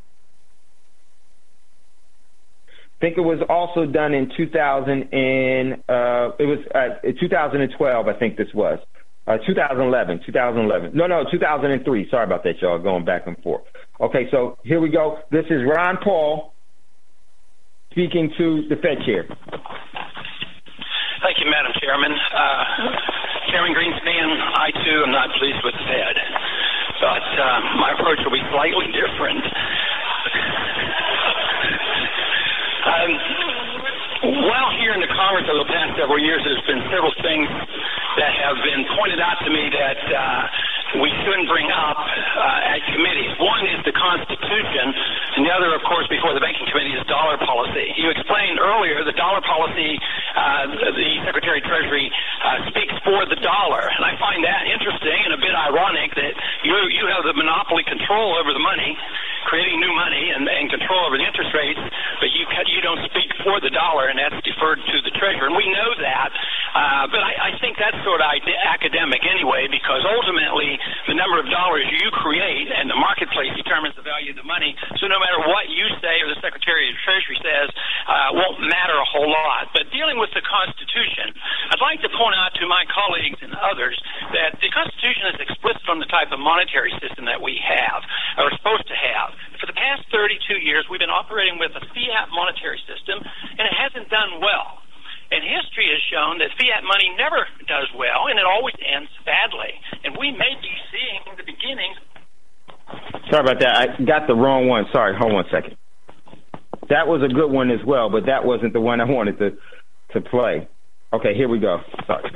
I think it was also done in two thousand and uh, it was uh, two thousand twelve. I think this was uh, two thousand eleven. two thousand eleven. No, no, two thousand three. Sorry about that, y'all. Going back and forth. Okay, so here we go. This is Ron Paul speaking to the Fed chair. Thank you, Madam Chairman. Uh, Chairman Greenspan, I too am not pleased with the Fed. But uh, my approach will be slightly different. um, while here in the Congress over the past several years, there's been several things that have been pointed out to me that uh, we shouldn't bring up uh, at committees. One is the Constitution, and the other, of course, before the Banking Committee is dollar policy. You explained earlier the dollar policy, uh, the Secretary of Treasury uh, speaks for the dollar, and I find that interesting and a bit ironic that you you have the monopoly control over the money, creating new money and, and control over the interest rates, but you you don't speak for the dollar, and that's deferred to the Treasurer. And we know that, uh, but I, I think that's sort of academic anyway, because ultimately the number of dollars you create and the marketplace determines the value of the money. So no matter what you say or the Secretary of the Treasury says, uh, won't matter a whole lot. But dealing with the Constitution, I'd like to point out to my colleagues and others that the Constitution is explicit on the type of monetary system that we have, or are supposed to have. For the past thirty-two years, we've been operating with a fiat monetary system, and it hasn't done well. And history has shown that fiat money never does well, and it always ends badly. And we may be seeing the beginnings. Sorry about that. I got the wrong one. Sorry. Hold on a second. That was a good one as well, but that wasn't the one I wanted to, to play. Okay, here we go. Sorry.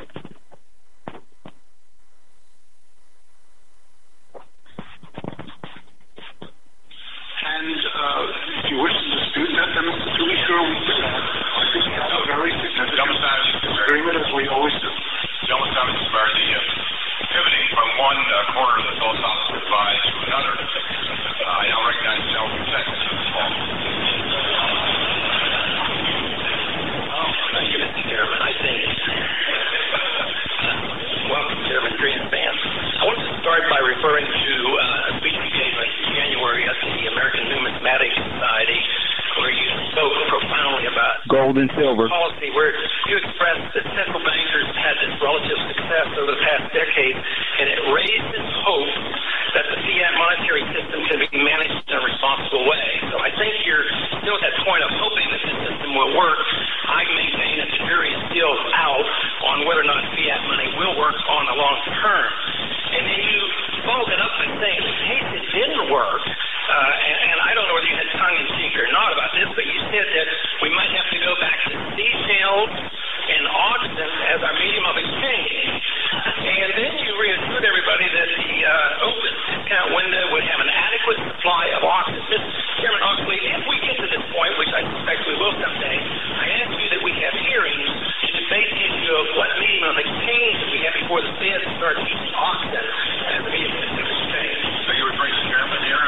And uh, if you wish to dispute that, then to be sure we do that. I think we have a very significant agreement, as we always do. Gentlemen, Thomas Sparrow, the uh, pivoting from one uh, corner of the philosophical divide to another, uh, I now recognize the gentleman from Texas. Oh, thank you, Mister Chairman. I think. Welcome, Chairman Green Band. I wanted to start by referring to uh, a speech you gave in January at the American Numismatic Society, where you spoke profoundly about gold and silver policy, where you expressed that central bankers had this relative success over the past decade, and it raises hope that the fiat monetary system can be managed in a responsible way. So I think you're still at that point of hoping that this system will work. I maintain that the jury is still out on whether or not fiat money will work on the long term. And then you followed it up by saying, in case it didn't work, uh, and, and I don't know whether you had tongue-in-cheek or not about this, but you said that we might have to go back to seashells and auctions as our medium of exchange. And then you reassured everybody that the uh, open discount window would have an adequate supply of auctions. Mister Chairman Oxley, if we get to this point, which I suspect we will someday, I ask you that we have hearings to debate the issue of what medium of exchange we have before the Fed starts using auction as a medium of exchange. So you would bring the chairman here?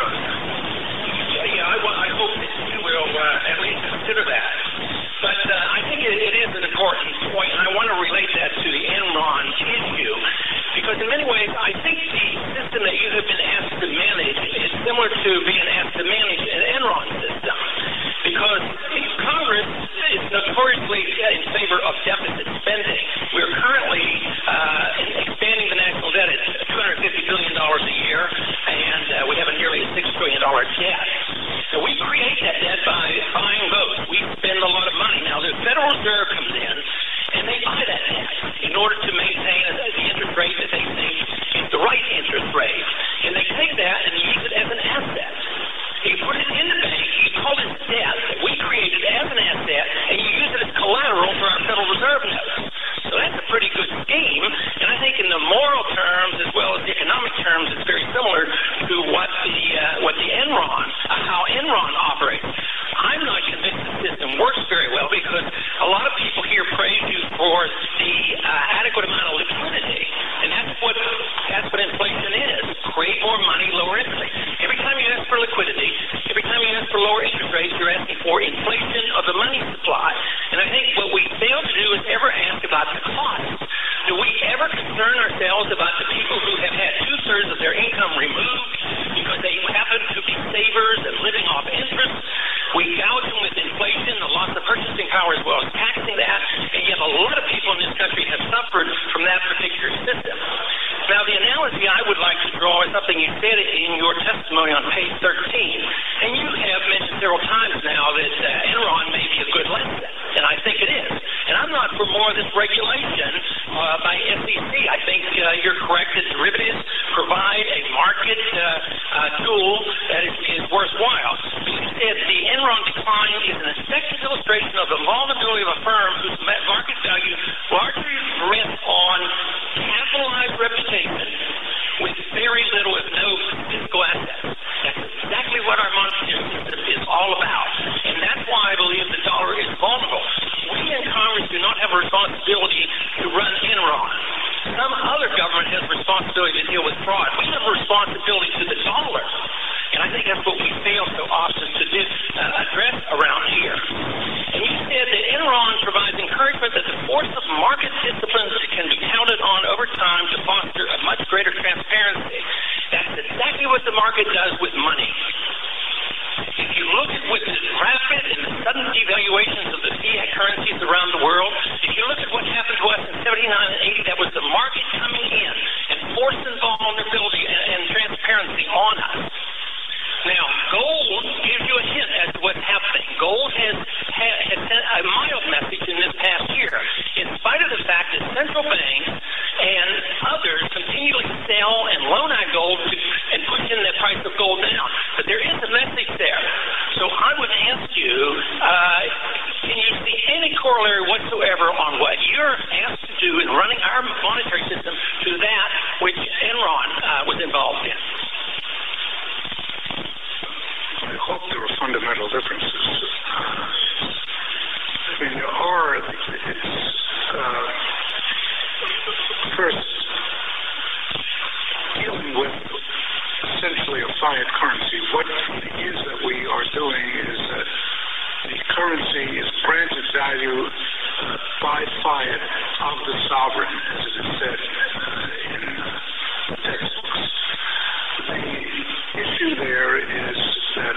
Yeah, yeah I, well, I hope that you will uh, at least consider that. But uh, I think it, it is an important point, and I want to relate that to the Enron issue, because in many ways, I think the system that you have been asked to manage is similar to being asked to manage an Enron system, because Congress is notoriously in favor of deficit spending. We're currently uh, expanding the national debt at two hundred fifty billion dollars a year, and uh, we have a nearly a six trillion dollars debt. So we create that debt by buying votes. We spend a lot of money. Now, the Federal Reserve comes in, and they buy that debt in order to maintain the interest rate that they think is the right interest rate. And they take that and use it as an asset. You put it in the bank, you call it debt that we created as an asset, and you use it as collateral for our Federal Reserve notes. So that's a pretty good scheme, and I think in the moral terms as well as the economic terms, it's very similar to what the uh, what the Enron, uh, how Enron operates. I'm not convinced the system works very well because a lot of people here praise you for the uh, adequate amount of liquidity, and that's what that's what inflation is: create more money, lower interest rates. Every time you ask for liquidity, every time you ask for lower interest rates, you're asking for inflation of the money supply. And I think what we fail to do is ever ask about the cost. Do we ever concern ourselves about the people who have had two-thirds of their income removed because they happen to be savers and living off interest? We gouge them with inflation, the loss of purchasing power, as well as taxing that, and yet a lot of people in this country have suffered from that particular system. Now, the analogy I would like to draw is something you said in your testimony on page thirteen, and you have mentioned several times now that uh, Enron may be a good lesson, and I think it is. And I'm not for more of this regulation uh, by S E C. I think uh, you're correct that derivatives provide a market market uh, uh, tool that is, is worthwhile. You said the Enron decline is an effective illustration of the vulnerability of a firm whose market value largely rests on capitalized reputation with very little, if no, physical assets. That's exactly what our monetary system is all about. And that's why I believe the dollar is vulnerable. We in Congress do not have a responsibility to run Enron. Some other government has a responsibility to deal with fraud. We have a responsibility to the dollar. And I think that's what we fail so often to do, uh, address around here. And you said that Enron provides encouragement that the force of market disciplines can be counted on over time to foster a much greater transparency. That's exactly what the market does with money. If you look at with the rapid and the sudden devaluations of the fiat currencies around the world, if you look at what happened to us in seventy-nine and eighty, that was the market coming in and forcing vulnerability and, and transparency on us. Now, gold gives you a hint as to what's happening. Gold has, has, has sent a mild message in this past year, in spite of the fact that central banks and others continually sell and loan out gold to, and push in the price of gold down. But there is a message there. So I would ask you, uh, can you see any corollary whatsoever on what you're asked to do in running our monetary system to that which Enron uh, was involved in? I hope there are fundamental differences. I mean, there are, uh, first, dealing with essentially a fiat currency, what it is that we are doing is that the currency is granted value by fiat of the sovereign, as it is said uh, in uh, textbooks. The issue there is that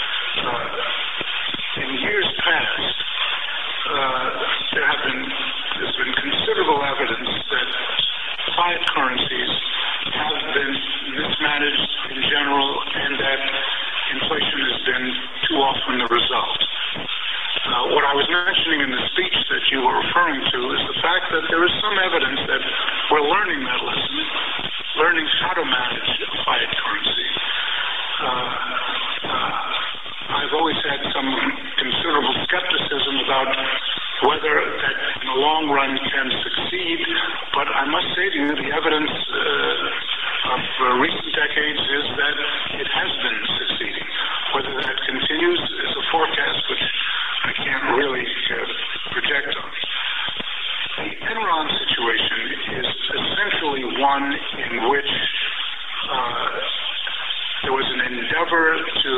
uh, in years past, uh, there have been there's been considerable evidence that fiat currencies have been mismanaged in general, and that inflation has been too often the result. Uh, what I was mentioning in the speech that you were referring to is the fact that there is some evidence that we're learning that lesson, learning how to manage a fiat currency. Uh, uh, I've always had some considerable skepticism about whether that in the long run can succeed, but I must say to you the evidence uh, of uh, recent decades is that it has been succeeding. Whether that continues is a forecast which I can't really uh, project on. The Enron situation is essentially one in which uh, there was an endeavor to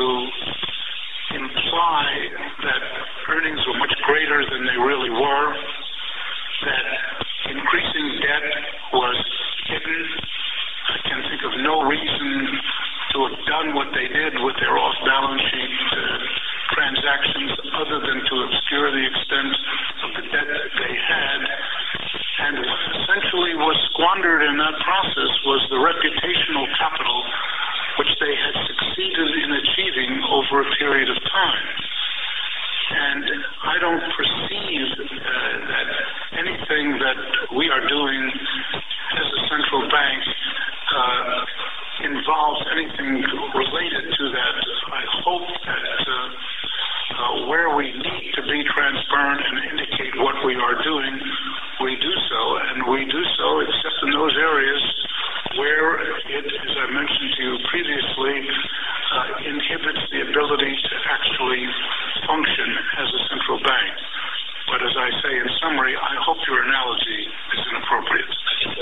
imply that earnings were much greater than they really were, that increasing debt was hidden. I can think of no reason to have done what they did with their off-balance sheet uh, transactions other than to obscure the extent of the debt that they had. And what essentially was squandered in that process was the reputational capital which they had succeeded in achieving over a period of time. And I don't perceive uh, that anything that we are doing as a central bank uh, involves anything related to that. I hope that uh, uh, where we need to be transparent and indicate what we are doing, we do so, and we do so except in those areas where it, as I mentioned to you previously, uh, inhibits the ability to actually function as a central bank. But as I say in summary, I hope your analogy is inappropriate. The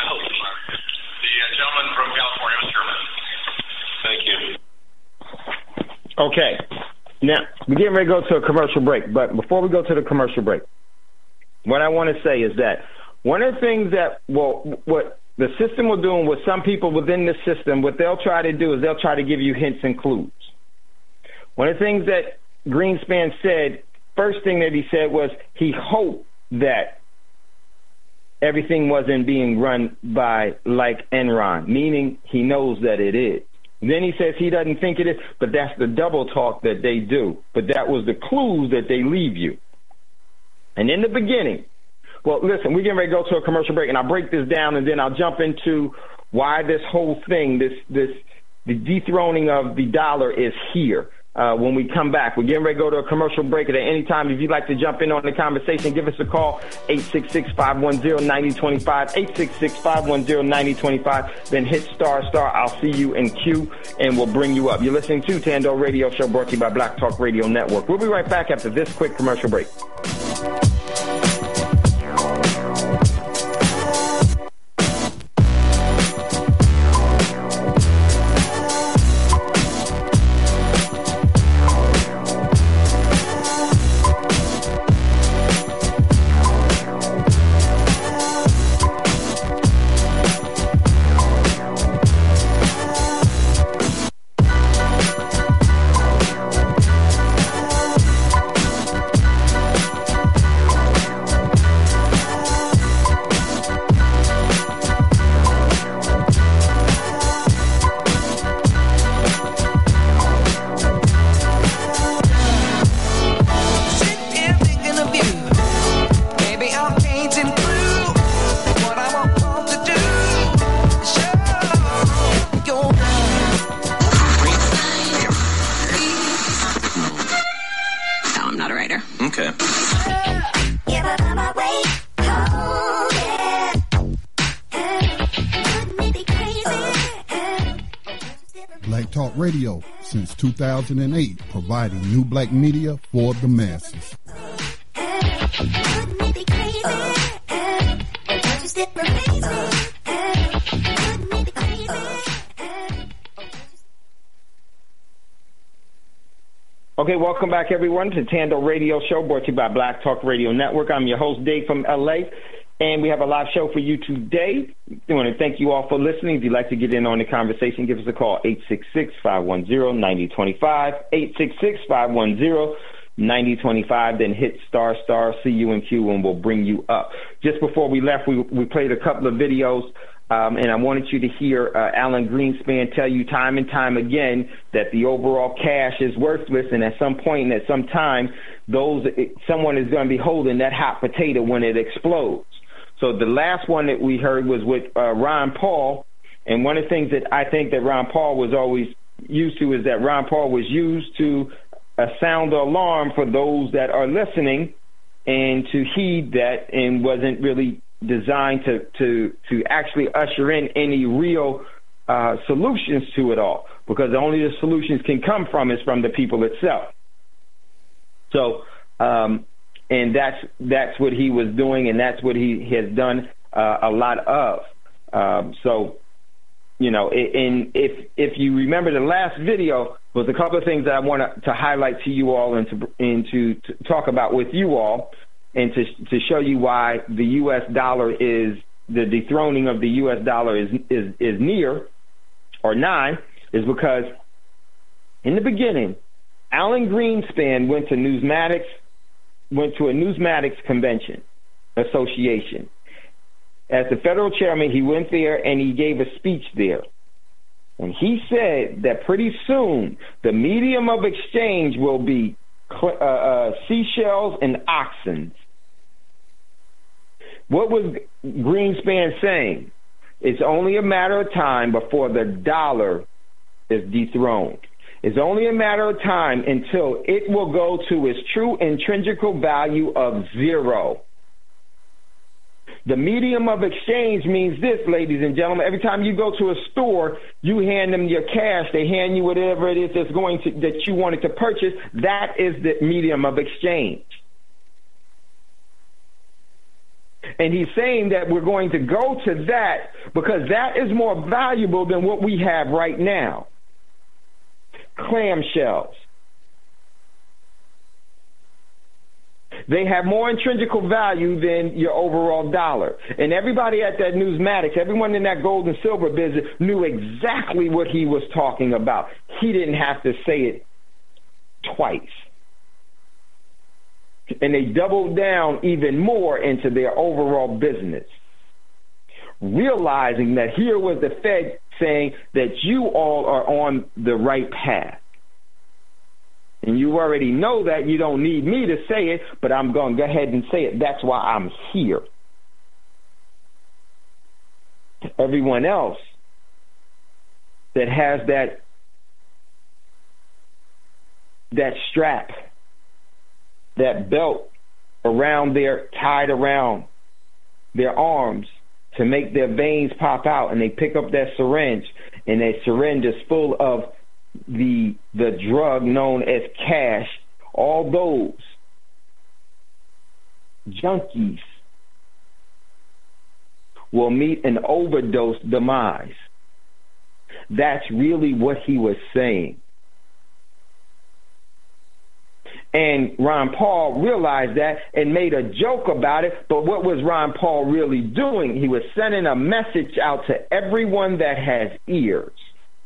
uh, gentleman from California, Mister Sherman. Thank you. Okay. Now, we're getting ready to go to a commercial break, but before we go to the commercial break, what I want to say is that one of the things that, well, what the system will do, and what some people within the system, what they'll try to do is they'll try to give you hints and clues. One of the things that Greenspan said, first thing that he said was he hoped that everything wasn't being run by like Enron, meaning he knows that it is. Then he says he doesn't think it is, but that's the double talk that they do. But that was the clues that they leave you. And in the beginning, well, listen, we're getting ready to go to a commercial break, and I'll break this down, and then I'll jump into why this whole thing, this this the dethroning of the dollar is here. Uh, when we come back, we're getting ready to go to a commercial break. At any time, if you'd like to jump in on the conversation, give us a call, eight six six, five one zero, nine zero two five, eight six six, five one zero, nine zero two five. Then hit star star. I'll see you in queue, and we'll bring you up. You're listening to Tando Radio Show, brought to you by Black Talk Radio Network. We'll be right back after this quick commercial break. Radio since two thousand eight, providing new black media for the masses. Okay, welcome back, everyone, to Tando Radio Show, brought to you by Black Talk Radio Network. I'm your host, Dave from L A, and we have a live show for you today. I want to thank you all for listening. If you'd like to get in on the conversation, give us a call, eight six six, five one zero, nine zero two five, eight six six, five one zero, nine zero two five, then hit star star, see you in queue, and we'll bring you up. Just before we left, we, we played a couple of videos, um, and I wanted you to hear uh, Alan Greenspan tell you time and time again that the overall cash is worthless, and at some point and at some time, those someone is going to be holding that hot potato when it explodes. So the last one that we heard was with uh, Ron Paul, and one of the things that I think that Ron Paul was always used to is that Ron Paul was used to uh, sound the alarm for those that are listening and to heed that, and wasn't really designed to, to, to actually usher in any real uh, solutions to it all, because only the solutions can come from is from the people itself. So, um, And that's that's what he was doing, and that's what he has done uh, a lot of. Um, so, you know, and if if you remember the last video, was a couple of things that I want to highlight to you all and to and to, to talk about with you all, and to to show you why the U S dollar is the dethroning of the U S dollar is is is near or nigh, is because in the beginning, Alan Greenspan went to Newsmatics. went to a Newsmatics convention association. As the federal chairman, he went there and he gave a speech there. And he said that pretty soon the medium of exchange will be uh, uh, seashells and oxen. What was Greenspan saying? It's only a matter of time before the dollar is dethroned. It's only a matter of time until it will go to its true intrinsic value of zero. The medium of exchange means this, ladies and gentlemen. Every time you go to a store, you hand them your cash. They hand you whatever it is that's going to, that you wanted to purchase. That is the medium of exchange. And he's saying that we're going to go to that because that is more valuable than what we have right now. Clamshells. They have more intrinsic value than your overall dollar. And everybody at that Newsmatics, everyone in that gold and silver business knew exactly what he was talking about. He didn't have to say it twice. And they doubled down even more into their overall business, realizing that here was the Fed saying that you all are on the right path. And you already know that. You don't need me to say it, but I'm going to go ahead and say it. That's why I'm here. Everyone else that has that that strap, that belt around their, tied around their arms to make their veins pop out, and they pick up that syringe, and that syringe is full of the the drug known as cash. All those junkies will meet an overdose demise. That's really what he was saying. And Ron Paul realized that and made a joke about it, but what was Ron Paul really doing? He was sending a message out to everyone that has ears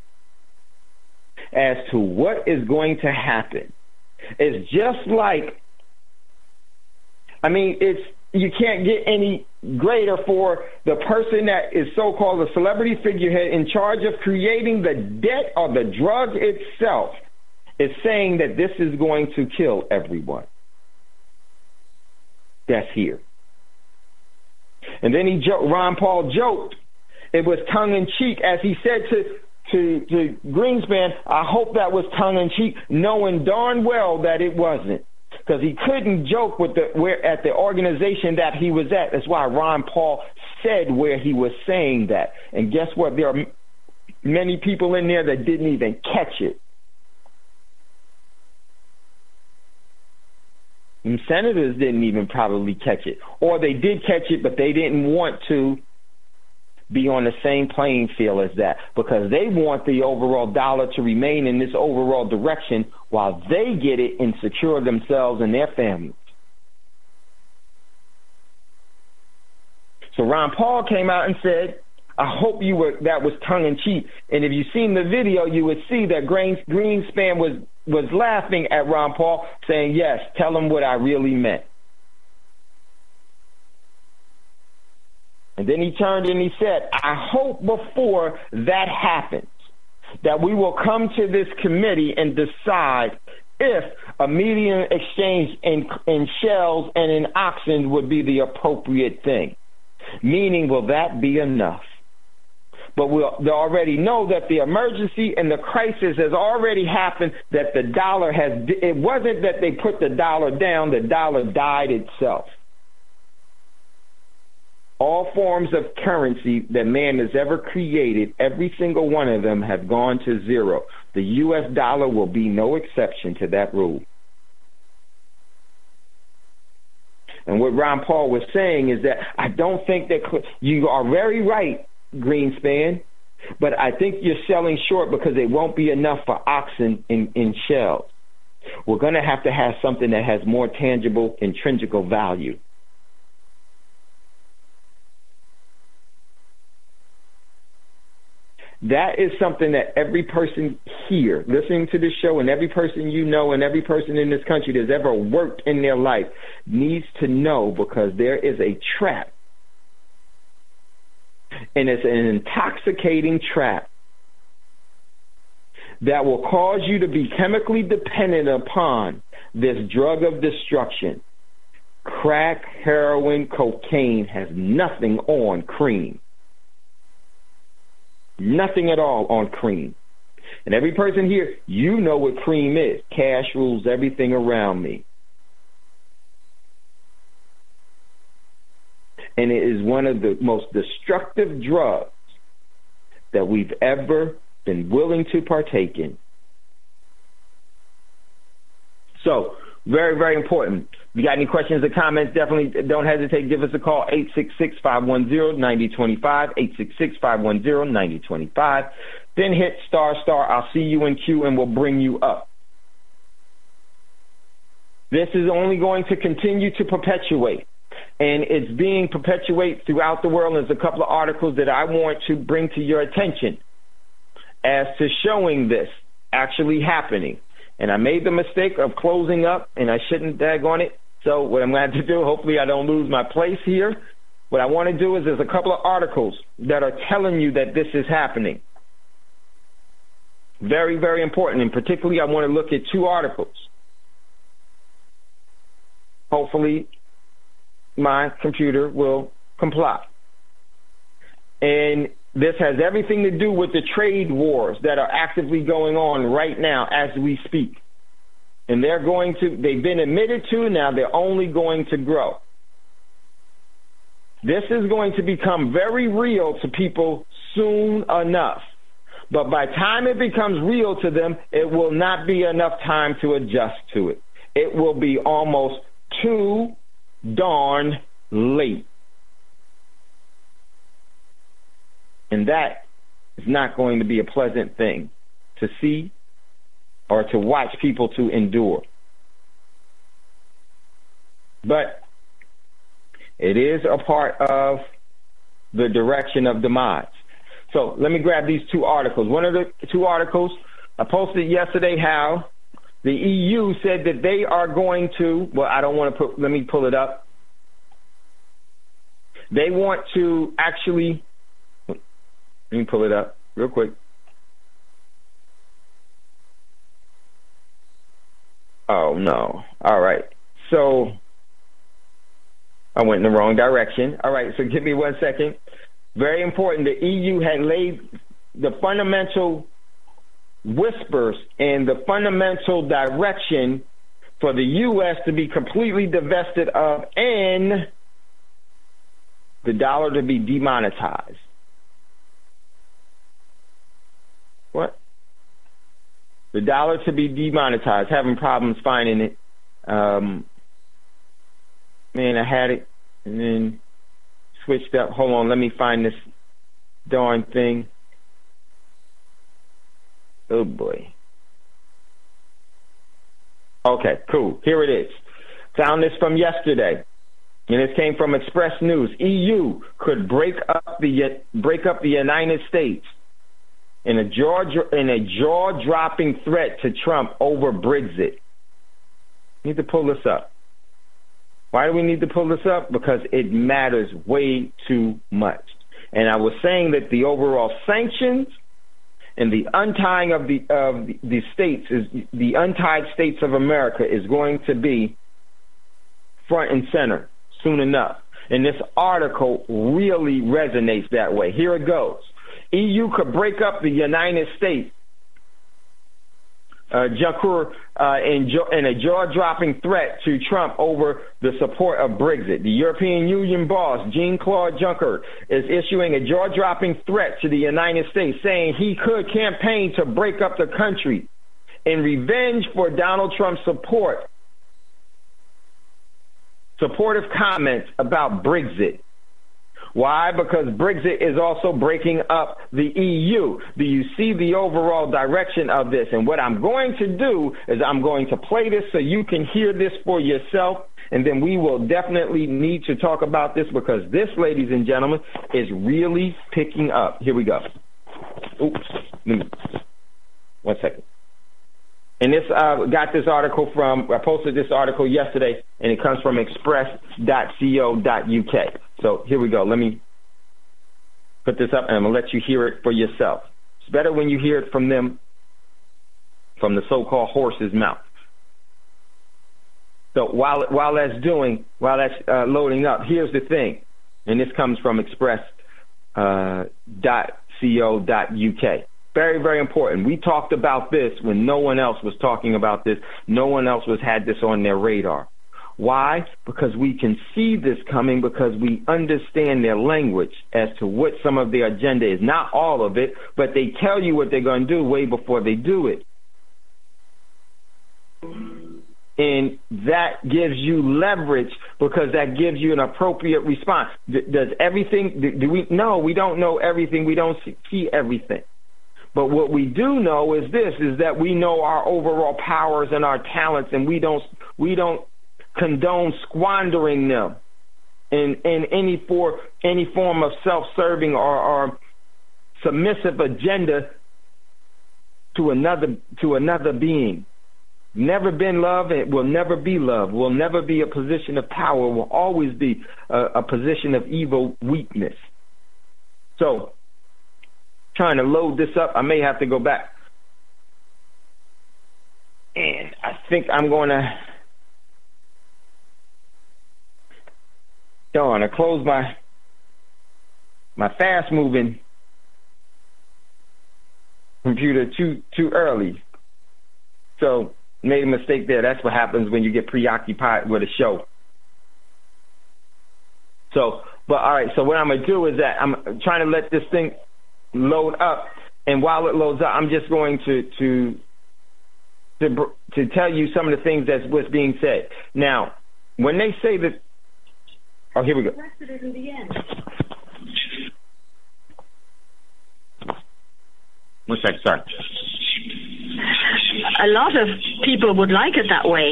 as to what is going to happen. It's just like, I mean, it's you can't get any greater for the person that is so-called a celebrity figurehead in charge of creating the debt or the drug itself, is saying that this is going to kill everyone that's here. And then he joked, Ron Paul joked, it was tongue-in-cheek, as he said to, to, to Greenspan, I hope that was tongue-in-cheek, knowing darn well that it wasn't. Because he couldn't joke with the where at the organization that he was at. That's why Ron Paul said where he was saying that. And guess what? There are m- many people in there that didn't even catch it. And senators didn't even probably catch it. Or they did catch it, but they didn't want to be on the same playing field as that, because they want the overall dollar to remain in this overall direction while they get it and secure themselves and their families. So Ron Paul came out and said, I hope you were that was tongue-in-cheek. And if you've seen the video, you would see that Greenspan was, was laughing at Ron Paul, saying, yes, tell him what I really meant. And then he turned and he said, I hope before that happens that we will come to this committee and decide if a medium exchange in, in shells and in oxen would be the appropriate thing. Meaning, will that be enough? But we'll, they already know that the emergency and the crisis has already happened, that the dollar has, it wasn't that they put the dollar down, the dollar died itself. All forms of currency that man has ever created, every single one of them have gone to zero. The U S dollar will be no exception to that rule. And what Ron Paul was saying is that I don't think that you are very right, Greenspan, but I think you're selling short because there won't be enough for oxen in, in shells. We're going to have to have something that has more tangible, intrinsic value. That is something that every person here listening to this show, and every person you know, and every person in this country that's ever worked in their life needs to know, because there is a trap. And it's an intoxicating trap that will cause you to be chemically dependent upon this drug of destruction. Crack, heroin, cocaine has nothing on cream. Nothing at all on cream. And every person here, you know what cream is. Cash rules everything around me. And it is one of the most destructive drugs that we've ever been willing to partake in. So, very, very important. If you got any questions or comments, definitely don't hesitate. Give us a call, eight six six, five one zero, nine zero two five, eight six six, five one zero, nine zero two five. Then hit star, star. I'll see you in queue, and we'll bring you up. This is only going to continue to perpetuate, and it's being perpetuated throughout the world. There's a couple of articles that I want to bring to your attention as to showing this actually happening. And I made the mistake of closing up, and I shouldn't dag on it. So what I'm going to do, hopefully I don't lose my place here. What I want to do is there's a couple of articles that are telling you that this is happening. Very, very important. And particularly I want to look at two articles. Hopefully my computer will comply. And this has everything to do with the trade wars that are actively going on right now as we speak. And they're going to, they've been admitted to, now they're only going to grow. This is going to become very real to people soon enough. But by the time it becomes real to them, it will not be enough time to adjust to it. It will be almost too darn late. And that is not going to be a pleasant thing to see or to watch people to endure. But it is a part of the direction of demise. So let me grab these two articles. One of the two articles I posted yesterday how the E U said that they are going to, well, I don't want to put, let me pull it up. They want to actually, let me pull it up real quick. Oh, no. All right. So I went in the wrong direction. All right. So give me one second. Very important. The E U had laid the fundamental whispers and the fundamental direction for the U S to be completely divested of and the dollar to be demonetized. What? The dollar to be demonetized. Having problems finding it. Um, man, I had it and then switched up. Hold on, let me find this darn thing. Oh, boy. Okay, cool. Here it is. Found this from yesterday. And this came from Express News. E U could break up the break up the United States in a jaw in a jaw-dropping threat to Trump over Brexit. Need to pull this up. Why do we need to pull this up? Because it matters way too much. And I was saying that the overall sanctions and the untying of the of the, the states is the untied states of America is going to be front and center soon enough. And this article really resonates that way. Here it goes. E U could break up the United States uh, Juncker, uh, in, jo- in a jaw-dropping threat to Trump over the support of Brexit. The European Union boss, Jean-Claude Juncker, is issuing a jaw-dropping threat to the United States, saying he could campaign to break up the country in revenge for Donald Trump's support, supportive comments about Brexit. Why? Because Brexit is also breaking up the E U. Do you see the overall direction of this? And what I'm going to do is I'm going to play this so you can hear this for yourself, and then we will definitely need to talk about this because this, ladies and gentlemen, is really picking up. Here we go. Oops. One second. And this uh, got this article from, I posted this article yesterday, and it comes from express dot co dot u k. So here we go. Let me put this up, and I'm going to let you hear it for yourself. It's better when you hear it from them, from the so-called horse's mouth. So while while that's doing, while that's uh, loading up, here's the thing, and this comes from express dot co dot u k. Very, very important. We talked about this when no one else was talking about this. No one else was had this on their radar. Why? Because we can see this coming because we understand their language as to what some of their agenda is. Not all of it, but they tell you what they're going to do way before they do it. And that gives you leverage because that gives you an appropriate response. Does everything, do we, no, we don't know everything. We don't see everything. But what we do know is this, is that we know our overall powers and our talents, and we don't we don't condone squandering them in, in any for any form of self-serving or, or submissive agenda to another to another being. Never been love, it will never be love, will never be a position of power, will always be a, a position of evil weakness. So, trying to load this up, I may have to go back. And I think I'm going to, darn, I close my, my fast-moving computer too too early. So made a mistake there. That's what happens when you get preoccupied with a show. So, but all right, so what I'm going to do is that I'm trying to let this thing load up, and while it loads up, I'm just going to to to, to tell you some of the things that's what's being said. Now, when they say that, oh, here we go. One second, sorry. A lot of people would like it that way.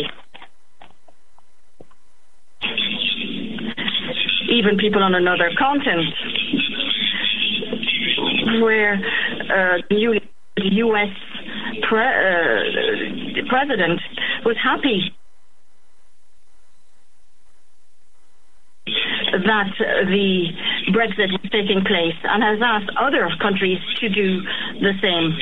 Even people on another continent, where uh, the U S pre- uh, president was happy that the Brexit was taking place and has asked other countries to do the same.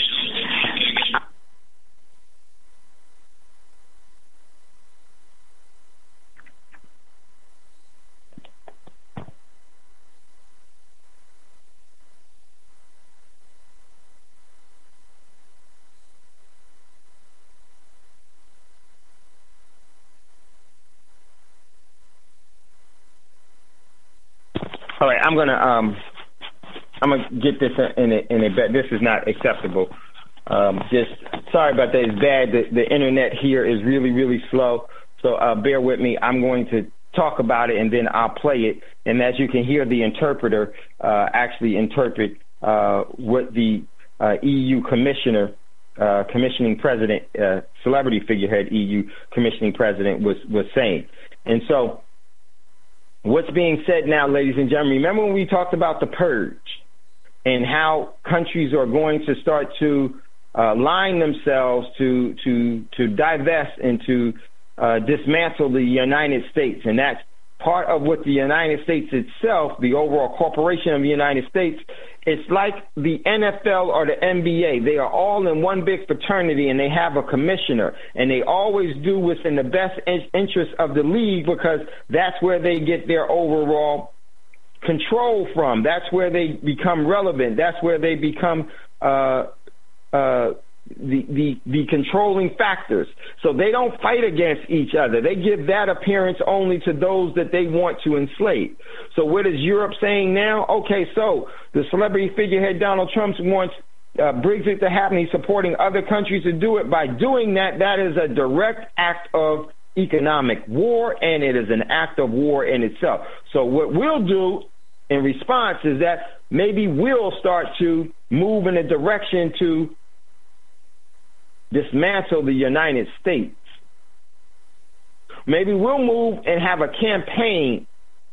All right, I'm gonna um, I'm gonna get this in a, in a bed. This is not acceptable. Um, just sorry about that. It's bad. The, the internet here is really really slow. So uh, bear with me. I'm going to talk about it and then I'll play it. And as you can hear, the interpreter uh, actually interpret uh, what the uh, E U commissioner, uh, commissioning president, uh, celebrity figurehead E U commissioning president was was saying. And so, what's being said now, ladies and gentlemen, remember when we talked about the purge and how countries are going to start to uh, line themselves to to to divest and to uh, dismantle the United States. And that's part of what the United States itself, the overall corporation of the United States, it's like the N F L or the N B A. They are all in one big fraternity, and they have a commissioner, and they always do what's in the best interest of the league because that's where they get their overall control from. That's where they become relevant. That's where they become uh, uh, the, the the controlling factors. So they don't fight against each other. They give that appearance only to those that they want to enslave. So what is Europe saying now? Okay, so the celebrity figurehead Donald Trump wants uh, Brexit to happen. He's supporting other countries to do it. By doing that, that is a direct act of economic war, and it is an act of war in itself. So what we'll do in response is that maybe we'll start to move in a direction to dismantle the United States. Maybe we'll move and have a campaign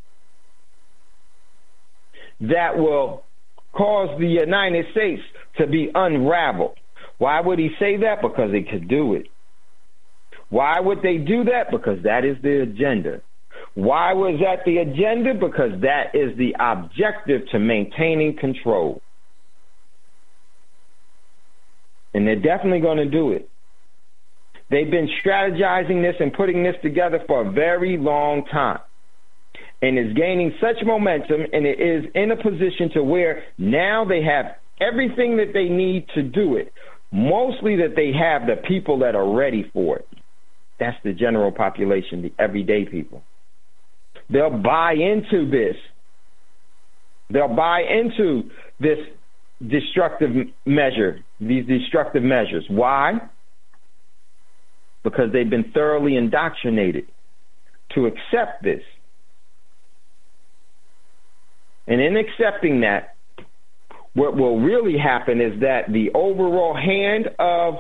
that will cause the United States to be unraveled. Why would he say that? Because he could do it. Why would they do that? Because that is the agenda. Why was that the agenda? Because that is the objective to maintaining control. And they're definitely going to do it. They've been strategizing this and putting this together for a very long time. And it's gaining such momentum, and it is in a position to where now they have everything that they need to do it. Mostly that they have the people that are ready for it. That's the general population, the everyday people. They'll buy into this. They'll buy into this destructive measure, these destructive measures. Why? Because they've been thoroughly indoctrinated to accept this. And in accepting that, what will really happen is that the overall hand of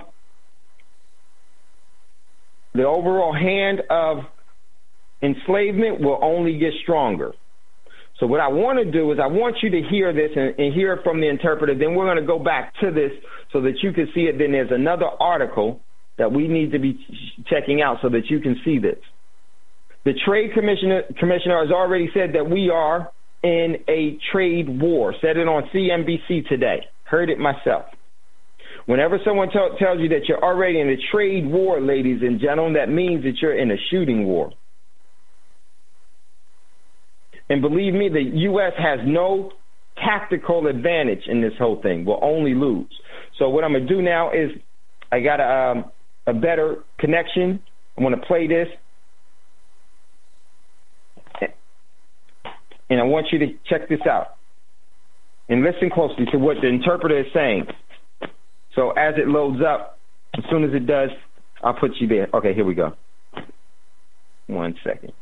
the overall hand of enslavement will only get stronger. So what I want to do is I want you to hear this and, and hear it from the interpreter. Then we're going to go back to this so that you can see it. Then there's another article that we need to be checking out so that you can see this. The Trade Commissioner, Commissioner has already said that we are in a trade war. Said it on C N B C today. Heard it myself. Whenever someone t- tells you that you're already in a trade war, ladies and gentlemen, that means that you're in a shooting war. And believe me, the U S has no tactical advantage in this whole thing. We'll only lose. So what I'm going to do now is I got a, um, a better connection. I want to play this. And I want you to check this out and listen closely to what the interpreter is saying. So as it loads up, as soon as it does, I'll put you there. Okay, here we go. One second.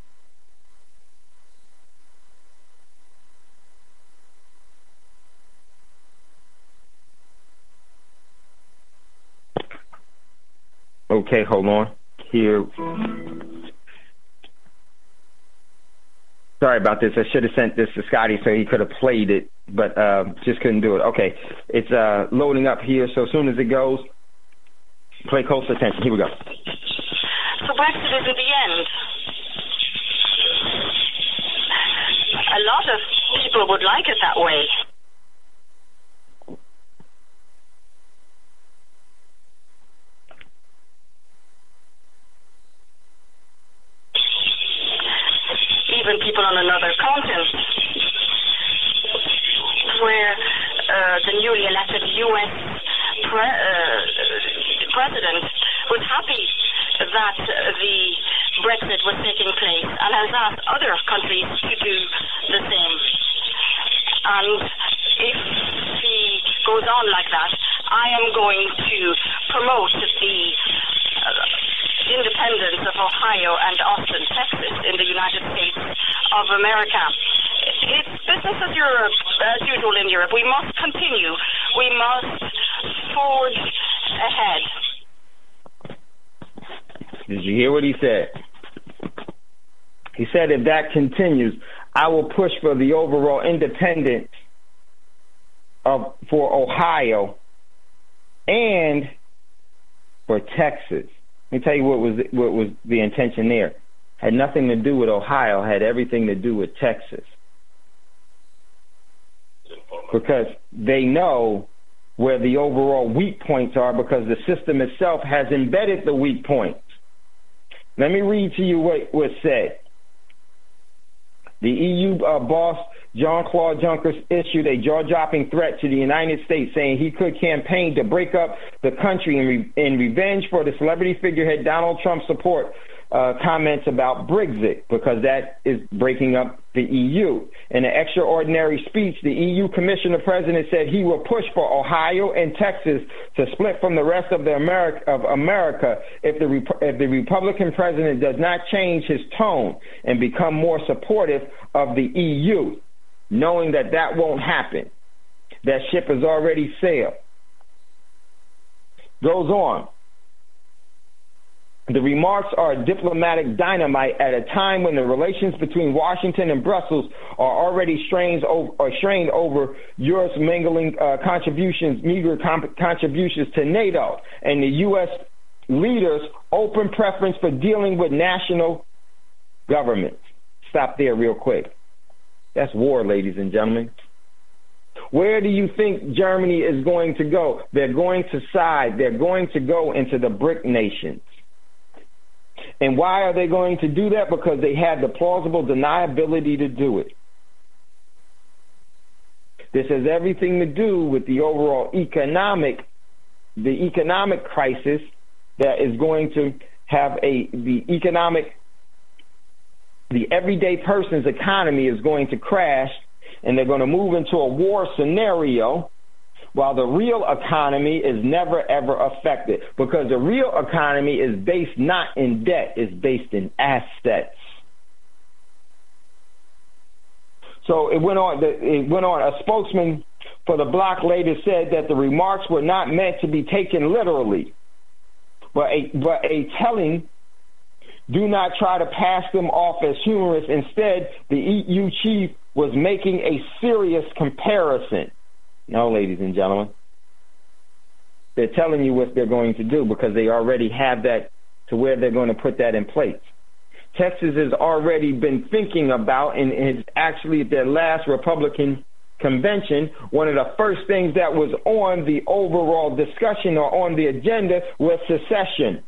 Okay, hold on. Here. Sorry about this. I should have sent this to Scotty so he could have played it, but uh, just couldn't do it. Okay, it's uh, loading up here, so as soon as it goes, pay close attention. Here we go. So Brexit isn't the end. A lot of people would like it that way. Even people on another continent, where uh, the newly elected U S pre- uh, president was happy that uh, the Brexit was taking place and has asked other countries to do the same. And if he goes on like that, I am going to promote the uh, independence of Ohio and Austin, Texas, in the United States of America. It's business as, Europe, as usual in Europe. We must continue. We must forge ahead. Did you hear what he said? He said if that continues, I will push for the overall independence of for Ohio and for Texas. Let me tell you what was what was the intention there. Had nothing to do with Ohio, had everything to do with Texas. Because they know where the overall weak points are because the system itself has embedded the weak points. Let me read to you what was said. The E U uh, boss, Jean-Claude Juncker, issued a jaw-dropping threat to the United States, saying he could campaign to break up the country in, re- in revenge for the celebrity figurehead Donald Trump's support uh, comments about Brexit, because that is breaking up the E U. In an extraordinary speech, the E U Commissioner President said he will push for Ohio and Texas to split from the rest of the America of America if the Rep- if the Republican president does not change his tone and become more supportive of the E U, knowing that that won't happen. That ship has already sailed. Goes on. The remarks are diplomatic dynamite at a time when the relations between Washington and Brussels are already strained over, or strained over Europe's mingling uh, contributions, meager comp- contributions to NATO, and the U S leaders' open preference for dealing with national governments. Stop there real quick. That's war, ladies and gentlemen. Where do you think Germany is going to go? They're going to side. They're going to go into the BRIC nations. And why are they going to do that? Because they have the plausible deniability to do it. This has everything to do with the overall economic, the economic crisis that is going to have a, the economic, the everyday person's economy is going to crash, and they're going to move into a war scenario, while the real economy is never, ever affected, because the real economy is based not in debt, it's based in assets. So it went on, it went on. A spokesman for the bloc later said that the remarks were not meant to be taken literally, but a, but a telling, do not try to pass them off as humorous. Instead, the E U chief was making a serious comparison. No, ladies and gentlemen. They're telling you what they're going to do because they already have that to where they're going to put that in place. Texas has already been thinking about, and is actually at their last Republican convention, one of the first things that was on the overall discussion or on the agenda was secession.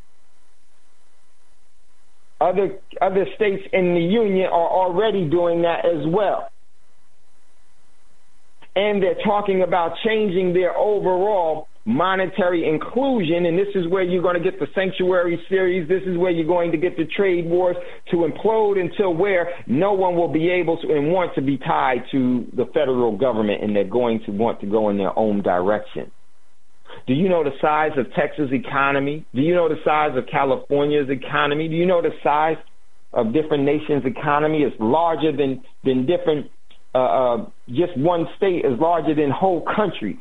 Other, other states in the union are already doing that as well. And they're talking about changing their overall monetary inclusion, and this is where you're going to get the Sanctuary series. This is where you're going to get the trade wars to implode until where no one will be able to and want to be tied to the federal government, and they're going to want to go in their own direction. Do you know the size of Texas' economy? Do you know the size of California's economy? Do you know the size of different nations' economy? It's larger than, than different, uh, uh, just one state is larger than whole countries.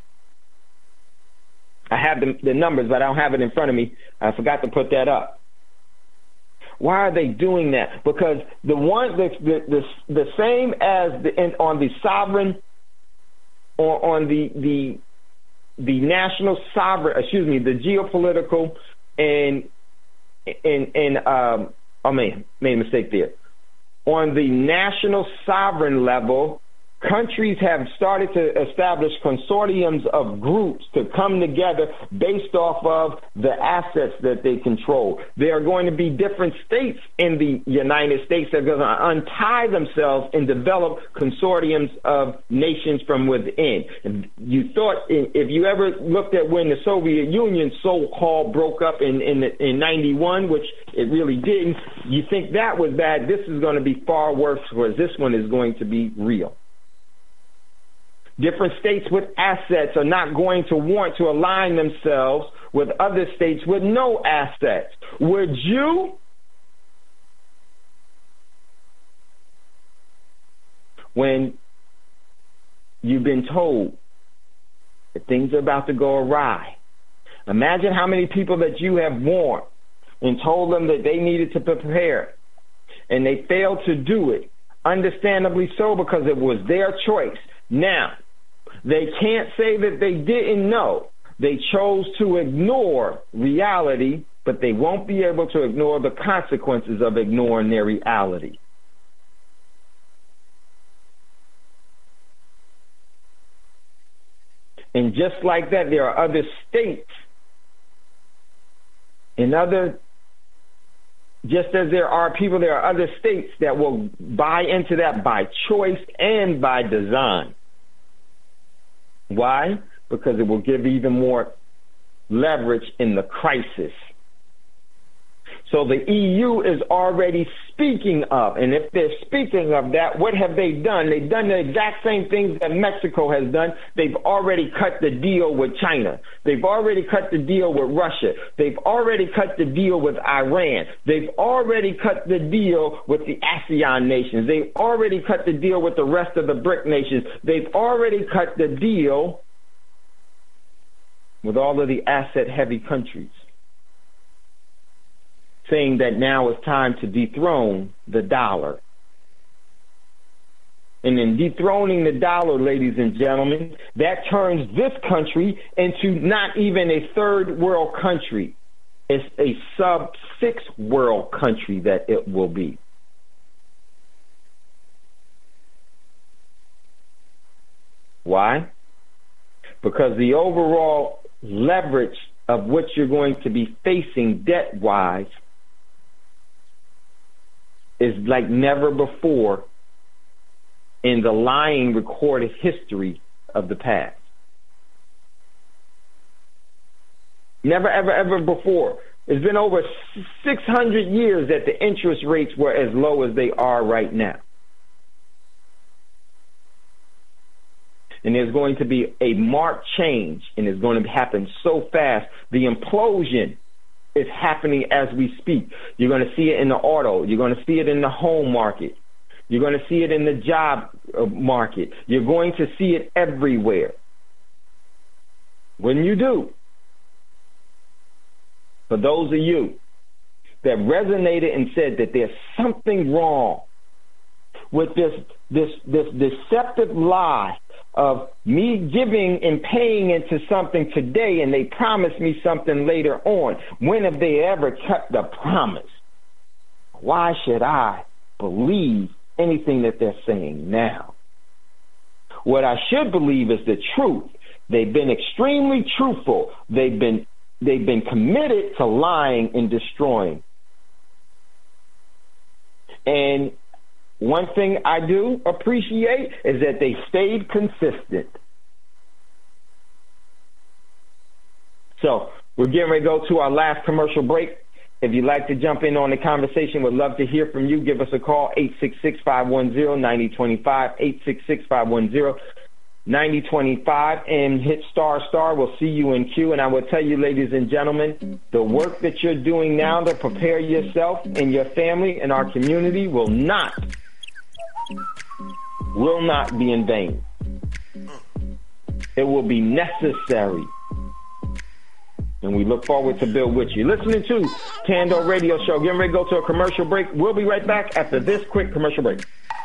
I have the, the numbers, but I don't have it in front of me. I forgot to put that up. Why are they doing that? Because the one, the the the, the same as the in, on the sovereign, or on the the the national sovereign, excuse me, the geopolitical and and and um, I mean, made a mistake there. On the national sovereign level, countries have started to establish consortiums of groups to come together based off of the assets that they control. There are going to be different states in the United States that are going to untie themselves and develop consortiums of nations from within. You thought, if you ever looked at when the Soviet Union so-called broke up in, in, in ninety-one, which it really didn't, you think that was bad. This is going to be far worse, because this one is going to be real. Different states with assets are not going to want to align themselves with other states with no assets. Would you? When you've been told that things are about to go awry, imagine how many people that you have warned and told them that they needed to prepare, and they failed to do it, understandably so, because it was their choice. Now, they can't say that they didn't know. They chose to ignore reality, but they won't be able to ignore the consequences of ignoring their reality. And just like that, there are other states and other, just as there are people, there are other states that will buy into that by choice and by design. Why? Because it will give even more leverage in the crisis. So the E U is already speaking of, and if they're speaking of that, what have they done? They've done the exact same things that Mexico has done. They've already cut the deal with China. They've already cut the deal with Russia. They've already cut the deal with Iran. They've already cut the deal with the ASEAN nations. They've already cut the deal with the rest of the BRIC nations. They've already cut the deal with all of the asset-heavy countries, saying that now it's time to dethrone the dollar. And in dethroning the dollar, ladies and gentlemen, that turns this country into not even a third world country. It's a sub-six world country that it will be. Why? Because the overall leverage of what you're going to be facing debt-wise is like never before in the lying recorded history of the past. Never, ever, ever before. It's been over six hundred years that the interest rates were as low as they are right now. And there's going to be a marked change, and it's going to happen so fast. The implosion is happening as we speak. You're going to see it in the auto. You're going to see it in the home market. You're going to see it in the job market. You're going to see it everywhere. When you do, for those of you that resonated and said that there's something wrong with this this this deceptive lie of me giving and paying into something today and they promise me something later on. When have they ever kept the promise? Why should I believe anything that they're saying now? What I should believe is the truth. They've been extremely truthful. They've been they've been committed to lying and destroying. And one thing I do appreciate is that they stayed consistent. So we're getting ready to go to our last commercial break. If you'd like to jump in on the conversation, we'd love to hear from you. Give us a call, eight six six, five one zero, nine zero two five, eight six six, five one zero, nine zero two five, and hit star star. We'll see you in queue. And I will tell you, ladies and gentlemen, the work that you're doing now to prepare yourself and your family and our community will not, will not be in vain. It will be necessary. And we look forward to build with you. Listening to Tando Radio Show. Getting ready to go to a commercial break. We'll be right back after this quick commercial break.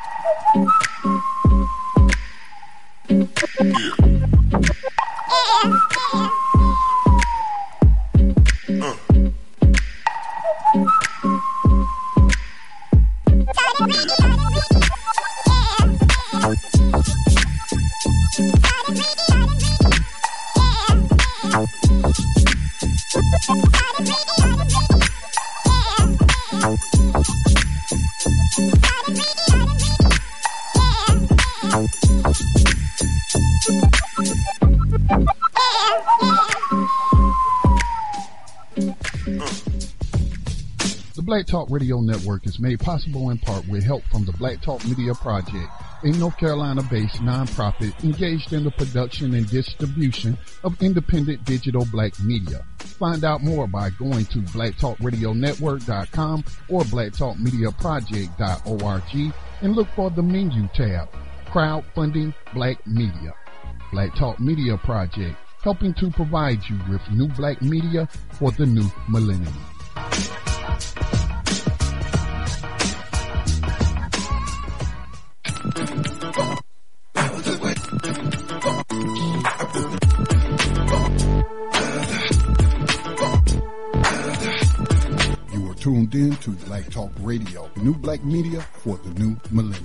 The Black Talk Radio Network is made possible in part with help from the Black Talk Media Project, a North Carolina-based nonprofit engaged in the production and distribution of independent digital black media. Find out more by going to black talk radio network dot com or black talk media project dot org and look for the menu tab, Crowdfunding Black Media. Black Talk Media Project, helping to provide you with new black media for the new millennium. You are tuned in to Black Talk Radio, the new black media for the new millennium.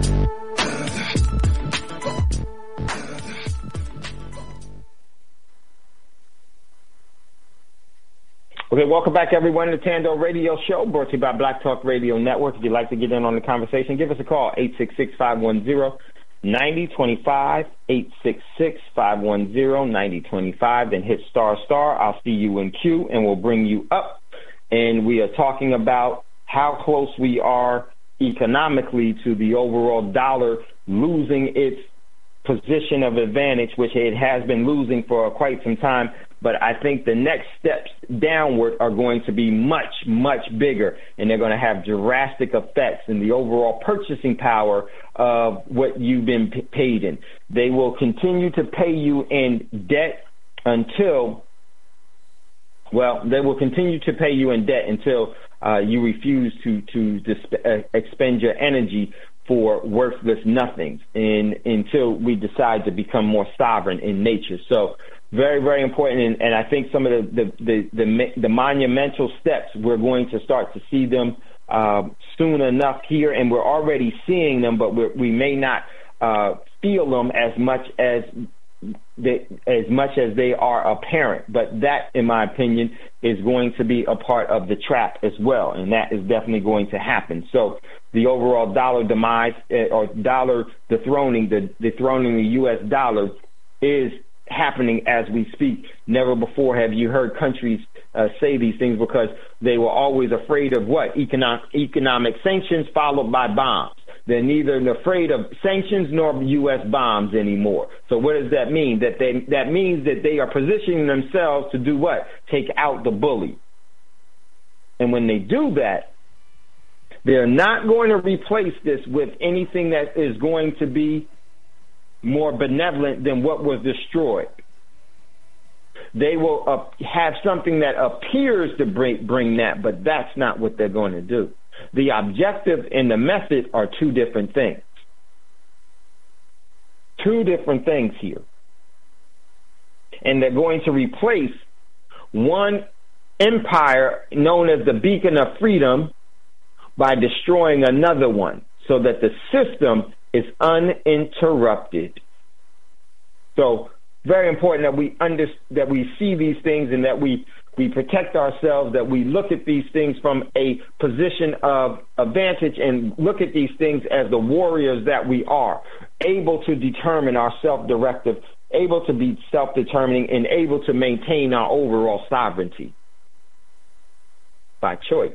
Okay, welcome back, everyone, to the Tando Radio Show, brought to you by Black Talk Radio Network. If you'd like to get in on the conversation, give us a call, eight six six, five one zero, nine zero two five, eight six six, five one zero, nine zero two five, then hit star star. I'll see you in queue, and we'll bring you up. And we are talking about how close we are economically to the overall dollar losing its position of advantage, which it has been losing for quite some time. But I think the next steps downward are going to be much, much bigger, and they're going to have drastic effects in the overall purchasing power of what you've been p- paid in. They will continue to pay you in debt until, well, they will continue to pay you in debt until uh, you refuse to, to disp- uh, expend your energy for worthless nothings, and until we decide to become more sovereign in nature. So very, very important, and, and I think some of the the, the the the monumental steps, we're going to start to see them uh, soon enough here, and we're already seeing them, but we're, we may not uh, feel them as much as they, as much as they are apparent. But that, in my opinion, is going to be a part of the trap as well, and that is definitely going to happen. So the overall dollar demise uh, or dollar dethroning, the dethroning the U S dollar is happening as we speak. Never before have you heard countries uh, say these things, because they were always afraid of what? Economic, economic sanctions followed by bombs. They're neither afraid of sanctions nor U S bombs anymore. So what does that mean? That they, that means that they are positioning themselves to do what? Take out the bully. And when they do that, they're not going to replace this with anything that is going to be more benevolent than what was destroyed. They will uh, have something that appears to bring, bring that, but that's not what they're going to do. The objective and the method are two different things. Two different things here. And they're going to replace one empire known as the Beacon of Freedom by destroying another one, so that the system is uninterrupted. So very important that we under, that we see these things, and that we, we protect ourselves, that we look at these things from a position of advantage, and look at these things as the warriors that we are, able to determine our self-directive able to be self-determining, and able to maintain our overall sovereignty by choice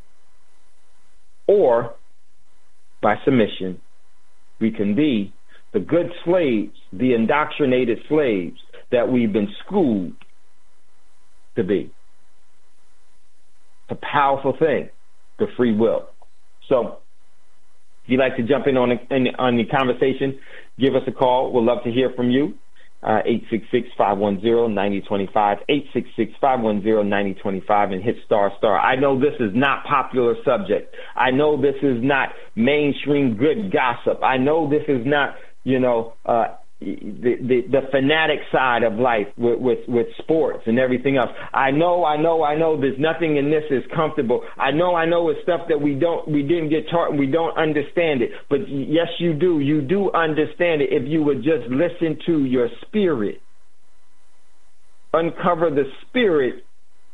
or by submission. We can be the good slaves, the indoctrinated slaves that we've been schooled to be. It's a powerful thing, the free will. So if you'd like to jump in on the, in, on the conversation, give us a call. We'd love to hear from you. Uh, eight six six, five one zero, nine zero two five, eight six six, five one zero, nine zero two five, and hit star star. I know this is not popular subject. I know this is not mainstream good gossip. I know this is not, you know, uh, the, the the fanatic side of life with, with with sports and everything else. I know, I know, I know. There's nothing in this is comfortable. I know, I know. It's stuff that we don't, we didn't get taught, and we don't understand it. But yes, you do. You do understand it if you would just listen to your spirit, uncover the spirit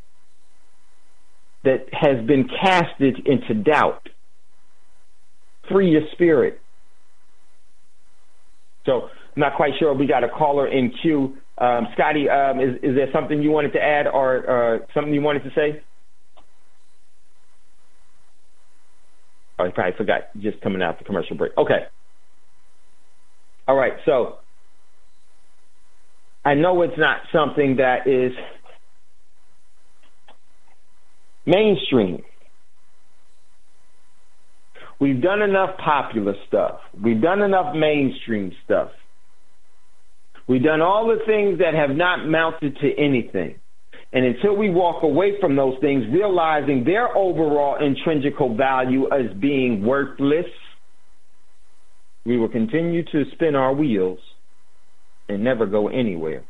that has been casted into doubt. Free your spirit. So. I'm not quite sure. We got a caller in queue. Um, Scotty, um, is, is there something you wanted to add or uh, something you wanted to say? Oh, I probably forgot. Just coming out the commercial break. Okay. All right. So I know it's not something that is mainstream. We've done enough popular stuff. We've done enough mainstream stuff. We've done all the things that have not mounted to anything. And until we walk away from those things, realizing their overall intrinsic value as being worthless, we will continue to spin our wheels and never go anywhere.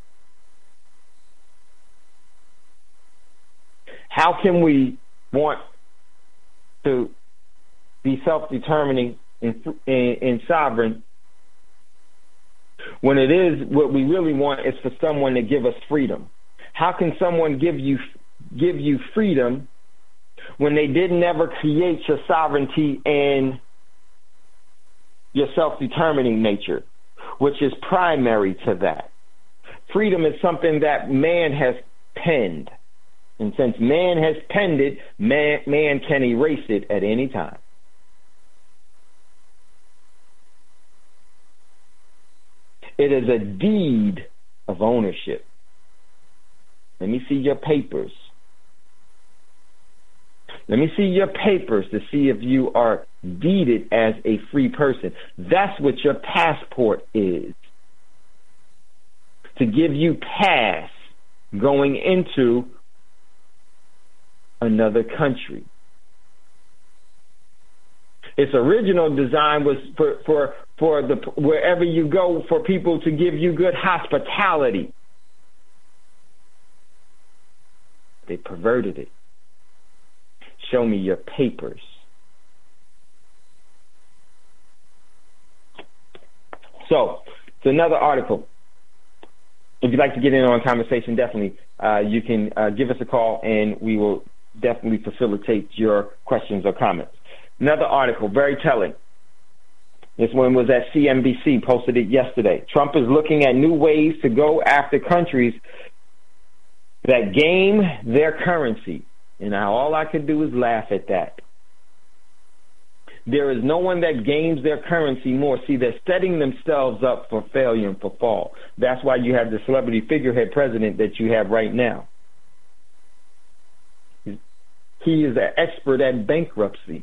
How can we want to be self-determining and, and, and sovereign when it is what we really want is for someone to give us freedom? How can someone give you give you freedom when they didn't ever create your sovereignty and your self-determining nature, which is primary to that? Freedom is something that man has penned. And since man has penned it, man, man can erase it at any time. It is a deed of ownership. Let me see your papers. Let me see your papers to see if you are deeded as a free person. That's what your passport is. To give you pass going into another country. Its original design was for, for, for the wherever you go for people to give you good hospitality. They perverted it. Show me your papers. So, it's another article. If you'd like to get in on a conversation, definitely uh, you can uh, give us a call and we will definitely facilitate your questions or comments. Another article, very telling. This one was at C N B C, posted it yesterday. Trump is looking at new ways to go after countries that game their currency. And now all I can do is laugh at that. There is no one that games their currency more. See, they're setting themselves up for failure and for fall. That's why you have the celebrity figurehead president that you have right now. He is an expert at bankruptcy.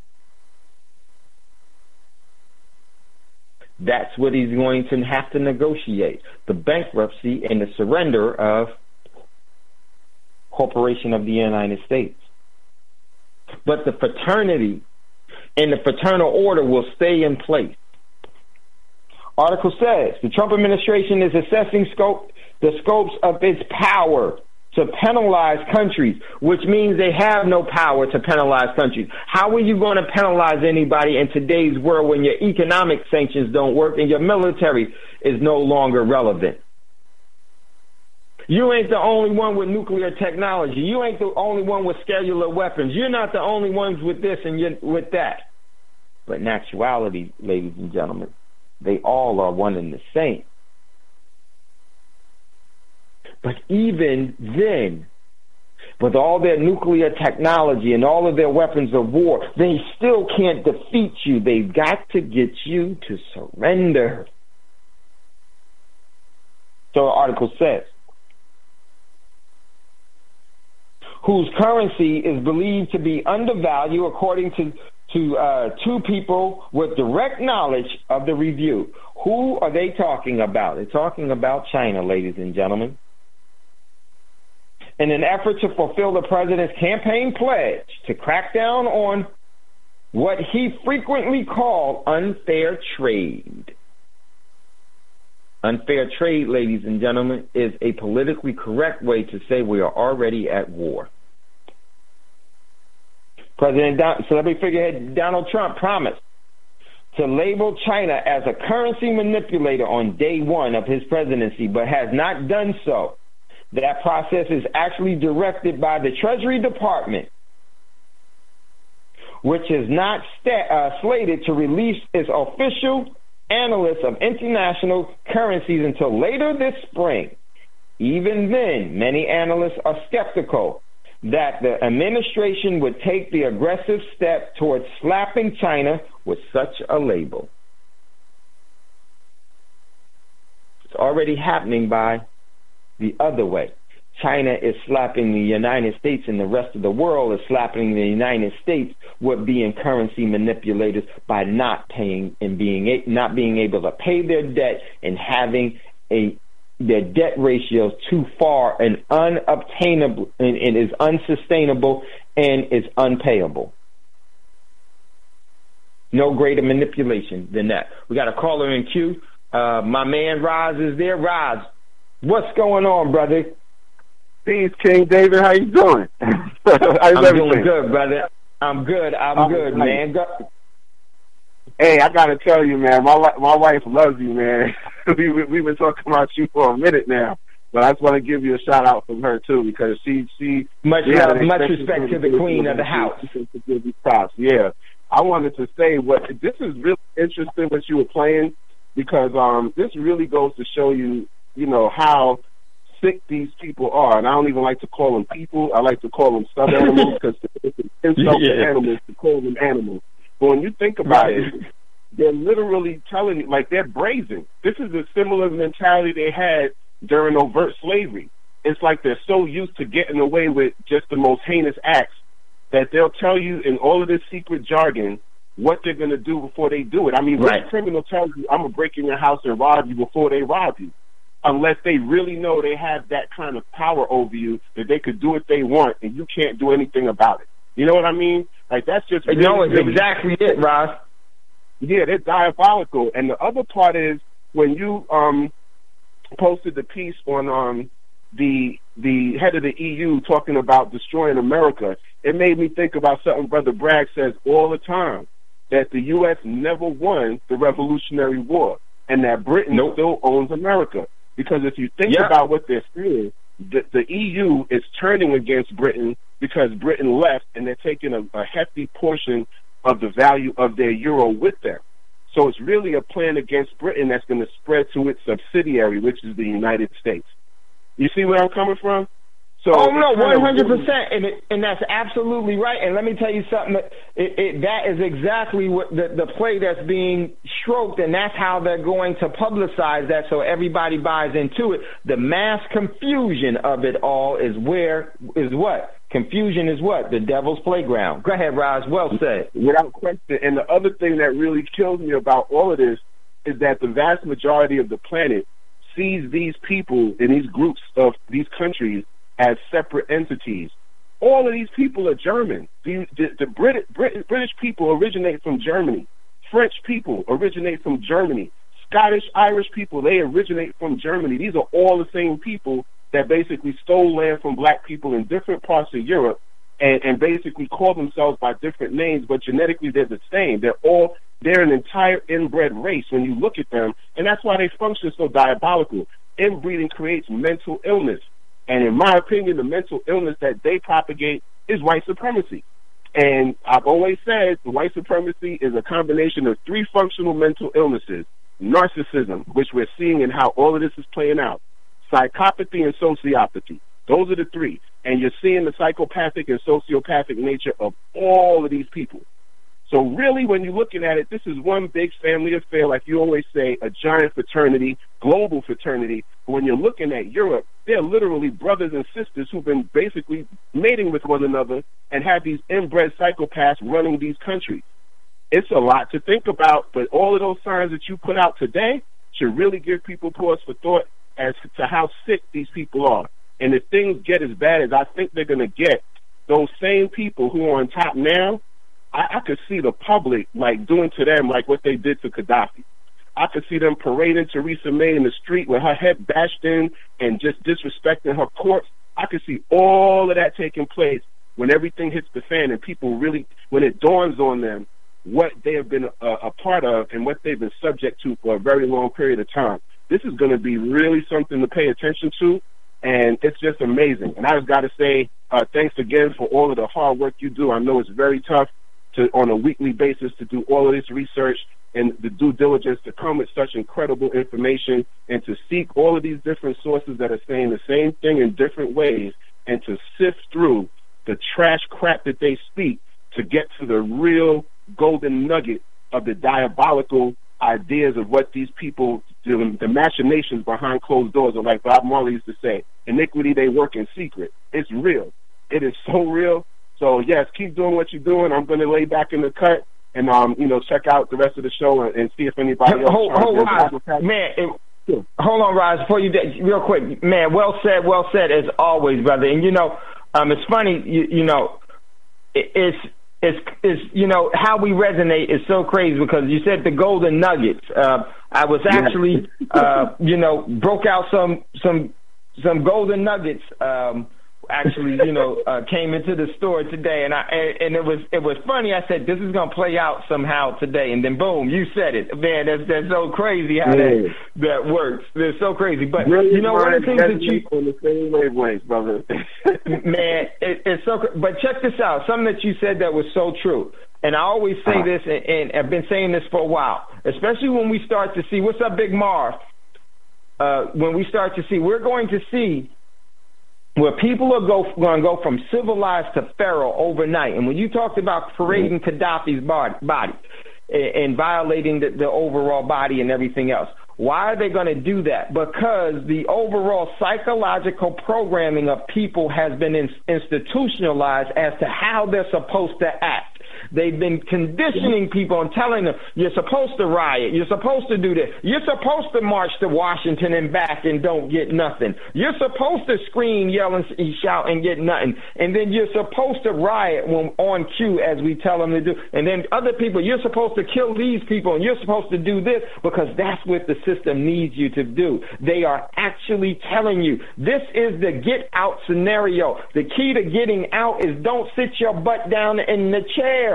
That's what he's going to have to negotiate, the bankruptcy and the surrender of Corporation of the United States. But the fraternity and the fraternal order will stay in place. Article says the Trump administration is assessing scope, the scopes of its power to penalize countries, which means they have no power to penalize countries. How are you going to penalize anybody in today's world when your economic sanctions don't work and your military is no longer relevant? You ain't the only one with nuclear technology. You ain't the only one with cellular weapons. You're not the only ones with this and you're with that. But in actuality, ladies and gentlemen, they all are one and the same. But even then, with all their nuclear technology and all of their weapons of war, they still can't defeat you. They've got to get you to surrender. So the article says, whose currency is believed to be undervalued according to, to uh, two people with direct knowledge of the review. Who are they talking about? They're talking about China, ladies and gentlemen. In an effort to fulfill the president's campaign pledge to crack down on what he frequently called unfair trade. Unfair trade, ladies and gentlemen, is a politically correct way to say we are already at war. President Don- celebrity figurehead Donald Trump promised to label China as a currency manipulator on day one of his presidency, but has not done so. That process is actually directed by the Treasury Department, which is not sta- uh, slated to release its official analysts of international currencies until later this spring. Even then, many analysts are skeptical that the administration would take the aggressive step towards slapping China with such a label. It's already happening by the other way. China is slapping the United States, and the rest of the world is slapping the United States with being currency manipulators by not paying and being a, not being able to pay their debt and having a their debt ratios too far and unobtainable and, and is unsustainable and is unpayable. No greater manipulation than that. We got a caller in queue. Uh, my man Roz is there. Roz, what's going on, brother? Peace, King David. How you doing? I'm everything? doing good, brother. I'm good. I'm oh, good, nice. man. Go- hey, I gotta tell you, man. My my wife loves you, man. we we've been talking about you for a minute now, but I just want to give you a shout out from her too, because she she much love, much respect to the queen of the house. Props. Yeah, I wanted to say what this is really interesting what you were playing, because um this really goes to show you, you know, how sick these people are. And I don't even like to call them people. I like to call them sub-animals, because it's an insult yeah. to animals to call them animals. But when you think about right. it, they're literally telling you, like, they're brazen. This is a similar mentality they had during overt slavery. It's like they're so used to getting away with just the most heinous acts that they'll tell you in all of this secret jargon what they're going to do before they do it. I mean, right. what criminal tells you, I'm going to break in your house and rob you before they rob you? Unless they really know they have that kind of power over you that they could do what they want and you can't do anything about it. You know what I mean? Like, that's just really, no, it's really, exactly it, Ross. Yeah, they're diabolical. And the other part is when you um posted the piece on um the the head of the E U talking about destroying America, it made me think about something Brother Bragg says all the time, that the U S never won the Revolutionary War and that Britain nope. still owns America. Because if you think yeah. about what they're saying, the, the E U is turning against Britain because Britain left, and they're taking a, a hefty portion of the value of their euro with them. So it's really a plan against Britain that's going to spread to its subsidiary, which is the United States. You see where I'm coming from? So oh, no, one hundred percent, and, it, and that's absolutely right. And let me tell you something, that, it, it, that is exactly what the, the play that's being stroked, and that's how they're going to publicize that so everybody buys into it. The mass confusion of it all is where, is what? Confusion is what? The devil's playground. Go ahead, Roz, well said. Without question. And the other thing that really kills me about all of this is that the vast majority of the planet sees these people in these groups of these countries as separate entities. All of these people are German. The, the, the Brit, Brit, British people originate from Germany. French people originate from Germany. Scottish, Irish people, they originate from Germany. These are all the same people that basically stole land from black people in different parts of Europe and, and basically call themselves by different names, but genetically they're the same. They're all, they're an entire inbred race when you look at them, and that's why they function so diabolical. Inbreeding creates mental illness. And in my opinion, the mental illness that they propagate is white supremacy. And I've always said white supremacy is a combination of three functional mental illnesses: narcissism, which we're seeing in how all of this is playing out; psychopathy and sociopathy. Those are the three. And you're seeing the psychopathic and sociopathic nature of all of these people. So really, when you're looking at it, this is one big family affair, like you always say, a giant fraternity, global fraternity. But when you're looking at Europe, they're literally brothers and sisters who've been basically mating with one another and have these inbred psychopaths running these countries. It's a lot to think about, but all of those signs that you put out today should really give people pause for thought as to how sick these people are. And if things get as bad as I think they're going to get, those same people who are on top now, I, I could see the public like doing to them like what they did to Gaddafi. I could see them parading Theresa May in the street with her head bashed in and just disrespecting her corpse. I could see all of that taking place when everything hits the fan and people really, when it dawns on them what they have been a, a part of and what they've been subject to for a very long period of time. This is going to be really something to pay attention to, and it's just amazing. And I just got to say uh, thanks again for all of the hard work you do. I know it's very tough to, on a weekly basis, to do all of this research and the due diligence to come with such incredible information and to seek all of these different sources that are saying the same thing in different ways and to sift through the trash crap that they speak to get to the real golden nugget of the diabolical ideas of what these people do, the machinations behind closed doors are like Bob Marley used to say, iniquity they work in secret. It's real. It is so real. So, yes, keep doing what you're doing. I'm going to lay back in the cut and, um, you know, check out the rest of the show and, and see if anybody else... Hold, hold, Roz, man, it, sure. Hold on, Roz, before you... Real quick, man, well said, well said, as always, brother. And, you know, um, it's funny, you, you know, it, it's... It's, it's, you know, how we resonate is so crazy because you said the golden nuggets. Uh, I was actually, uh, you know, broke out some, some, some golden nuggets, um, actually, you know, uh, came into the store today and I, and, and it was, it was funny. I said, this is going to play out somehow today. And then boom, you said it, man. That's, that's so crazy how yeah. that, that works. It's so crazy. But really, you know, one of the things that you, on the same wavelength, brother. man, it, it's so, but check this out. Something that you said that was so true. And I always say uh-huh. this, and, and I've been saying this for a while, especially when we start to see, what's up, Big Marv? Uh, when we start to see, we're going to see where people are go, going to go from civilized to feral overnight. And when you talked about parading mm-hmm. Gaddafi's body, body and, and violating the, the overall body and everything else, why are they going to do that? Because the overall psychological programming of people has been in, institutionalized as to how they're supposed to act. They've been conditioning people and telling them, you're supposed to riot, you're supposed to do this, you're supposed to march to Washington and back and don't get nothing. You're supposed to scream, yell, and shout and get nothing. And then you're supposed to riot when on cue, as we tell them to do. And then other people, you're supposed to kill these people and you're supposed to do this because that's what the system needs you to do. They are actually telling you, this is the get out scenario. The key to getting out is don't sit your butt down in the chair.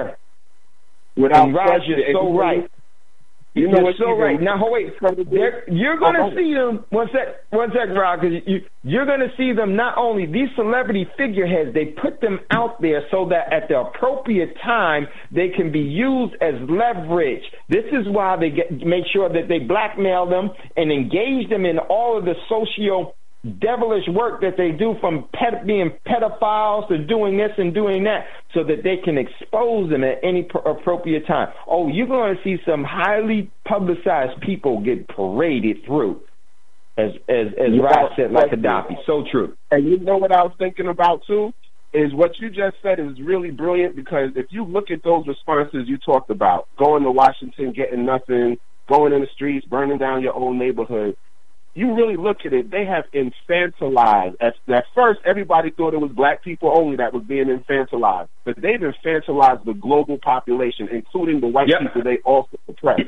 Without and Raj, you're so right. You know, you're so right. Now, wait. You're going to see them. One sec, one sec, Raj. Because you, you're going to see them. Not only these celebrity figureheads, they put them out there so that at the appropriate time they can be used as leverage. This is why they get, make sure that they blackmail them and engage them in all of the socio devilish work that they do, from ped- being pedophiles to doing this and doing that, so that they can expose them at any pr- appropriate time. Oh, you're going to see some highly publicized people get paraded through, as as as yeah, Rod said, like Gaddafi. So true. And you know what I was thinking about too is what you just said is really brilliant, because if you look at those responses you talked about, going to Washington, getting nothing, going in the streets, burning down your own neighborhood. You really look at it, they have infantilized. At, at first, everybody thought it was black people only that was being infantilized. But they've infantilized the global population, including the white yep. people they also oppress.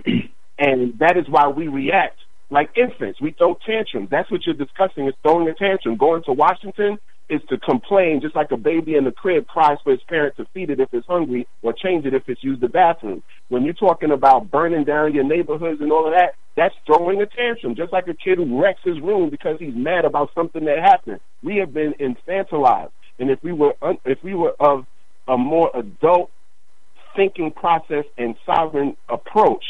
And that is why we react like infants. We throw tantrums. That's what you're discussing, is throwing a tantrum. Going to Washington is to complain, just like a baby in the crib cries for his parent to feed it if it's hungry or change it if it's used the bathroom. When you're talking about burning down your neighborhoods and all of that, that's throwing a tantrum, just like a kid who wrecks his room because he's mad about something that happened. We have been infantilized. And if we were un- if we were of a more adult thinking process and sovereign approach,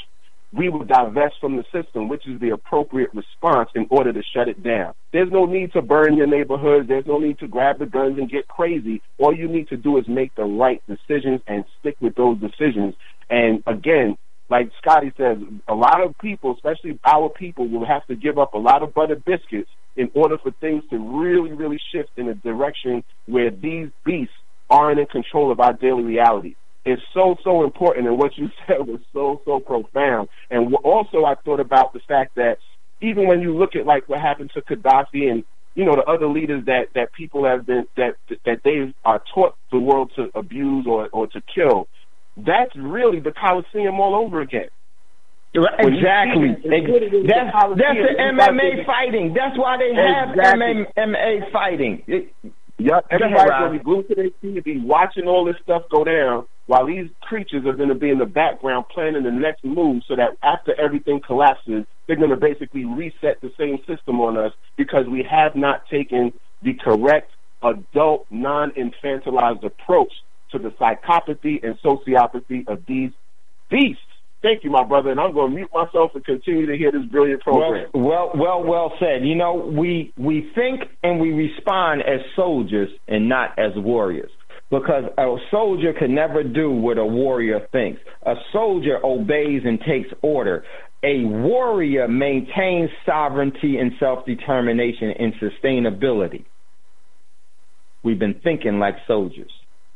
we will divest from the system, which is the appropriate response in order to shut it down. There's no need to burn your neighborhoods. There's no need to grab the guns and get crazy. All you need to do is make the right decisions and stick with those decisions. And again, like Scotty says, a lot of people, especially our people, will have to give up a lot of buttered biscuits in order for things to really, really shift in a direction where these beasts aren't in control of our daily reality. It's so, so important, and what you said was so, so profound. And also I thought about the fact that even when you look at, like, what happened to Gaddafi and, you know, the other leaders that, that people have been, that that they are taught the world to abuse or, or to kill, that's really the Coliseum all over again. Exactly. It, that's that's the M M A fighting. That's why they have exactly. M M A fighting. It, yep. Everybody's going to be glued to their T V watching all this stuff go down while these creatures are going to be in the background planning the next move so that after everything collapses, they're going to basically reset the same system on us because we have not taken the correct adult, non-infantilized approach to the psychopathy and sociopathy of these beasts. Thank you, my brother, and I'm going to mute myself and continue to hear this brilliant program. Well, well, well, well said. You know, we we think and we respond as soldiers and not as warriors, because a soldier can never do what a warrior thinks. A soldier obeys and takes order. A warrior maintains sovereignty and self-determination and sustainability. We've been thinking like soldiers.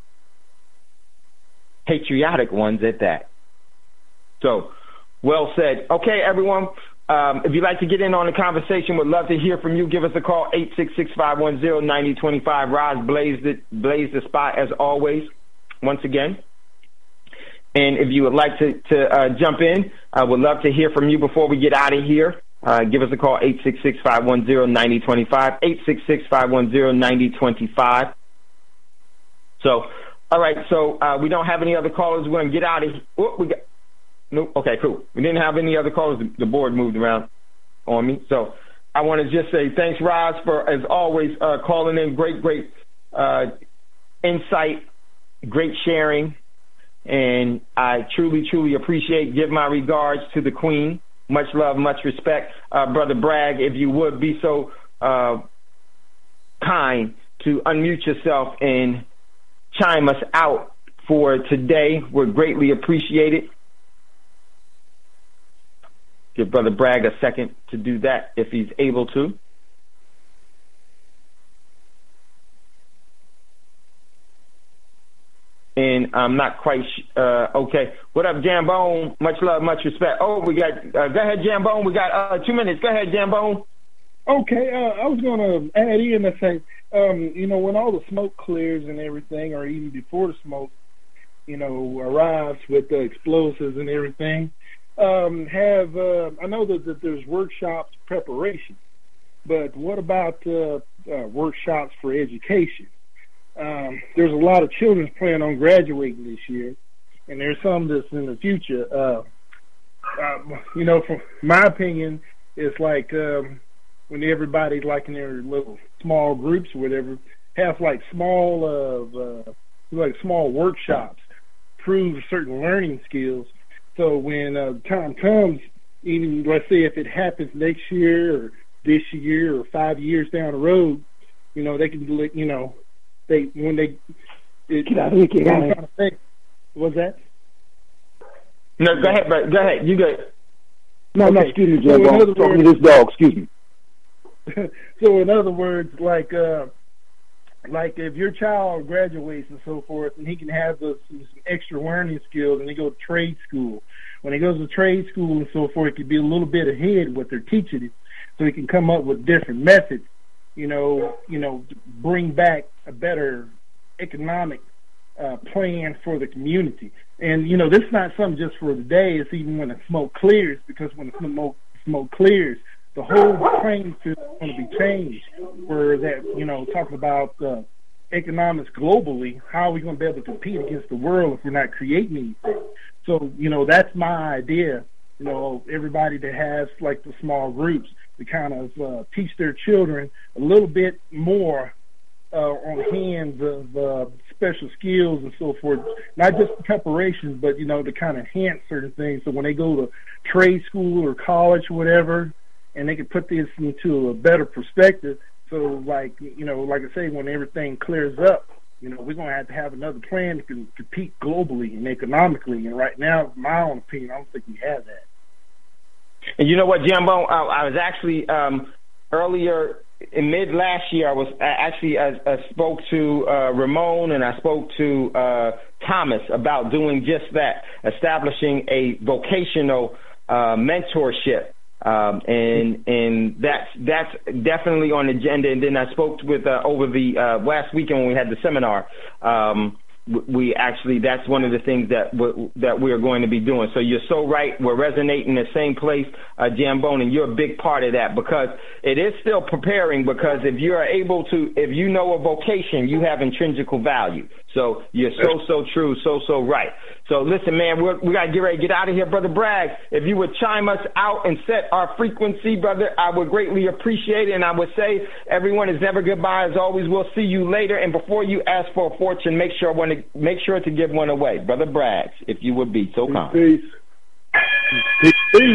Patriotic ones at that. So, well said. Okay, everyone, um, if you'd like to get in on the conversation, would love to hear from you. Give us a call, eight six six, five one zero, nine zero two five. Roz blazed, it, blazed the spot as always, once again. And if you would like to, to uh, jump in, I would love to hear from you before we get out of here. Uh, give us a call, eight six six, five one zero, nine zero two five, eight six six, five one zero, nine zero two five. So, all right, so uh, we don't have any other callers. We're going to get out of here. Oh, we got, nope, okay, cool. We didn't have any other callers. The board moved around on me. So I want to just say thanks, Roz, for, as always, uh, calling in. Great, great uh, insight, great sharing. And I truly, truly appreciate, give my regards to the Queen. Much love, much respect. Uh, Brother Bragg, if you would be so uh, kind to unmute yourself and chime us out for today, would greatly appreciate it. Give Brother Bragg a second to do that if he's able to. And I'm not quite uh, okay. What up, Jambone? Much love, much respect. Oh, we got. Uh, go ahead, Jambone. We got uh, two minutes. Go ahead, Jambone. Okay, uh, I was going to add in and say, um, you know, when all the smoke clears and everything, or even before the smoke, you know, arrives with the explosives and everything, um, have uh, I know that, that there's workshops preparation, but what about uh, uh, workshops for education? Um, there's a lot of children planning on graduating this year, and there's some that's in the future. Uh, uh, you know, from my opinion, it's like um, when everybody's like in their little small groups or whatever, have like small, uh, uh, like small workshops, prove certain learning skills. So when uh, time comes, even let's say if it happens next year or this year or five years down the road, you know, they can, you know. They when they it, get out of here, get out of here. What's that? No, go ahead, bro. Go ahead. You go. No, okay. no, excuse me, Jim. So talking to this dog. Excuse me. So in other words, like uh, like if your child graduates and so forth, and he can have those, some extra learning skills, and they go to trade school. When he goes to trade school and so forth, he can be a little bit ahead of what they're teaching him, so he can come up with different methods. You know, you know, bring back a better economic uh, plan for the community. And, you know, this is not something just for today. It's even when the smoke clears, because when the smoke, smoke clears, the whole playing field is going to be changed. Where that, you know, talking about uh, economics globally, how are we going to be able to compete against the world if we're not creating anything? So, you know, that's my idea. You know, everybody that has, like, the small groups, to kind of uh, teach their children a little bit more uh, on hands of uh, special skills and so forth, not just preparations, but, you know, to kind of enhance certain things. So when they go to trade school or college or whatever, and they can put this into a better perspective. So, like, you know, like I say, when everything clears up, you know, we're going to have to have another plan to can compete globally and economically. And right now, in my own opinion, I don't think we have that. And you know what, Jambo? I, I was actually um, earlier in mid last year. I was I actually I, I spoke to uh, Ramon and I spoke to uh, Thomas about doing just that, establishing a vocational uh, mentorship. Um, and and that's that's definitely on the agenda. And then I spoke with uh, over the uh, last weekend when we had the seminar. Um, we actually that's one of the things that w- that we are going to be doing. So you're so right. We're resonating the same place, uh, Jambone, and you're a big part of that because it is still preparing. Because if you are able to, if you know a vocation, you have intrinsic value. So you're so, so true, so, so right. So listen, man, we're, we got to get ready to get out of here. Brother Bragg, if you would chime us out and set our frequency, brother, I would greatly appreciate it. And I would say everyone is never goodbye. As always, we'll see you later. And before you ask for a fortune, make sure, one to, make sure to give one away. Brother Bragg, if you would be so kind. Peace. Peace. Peace.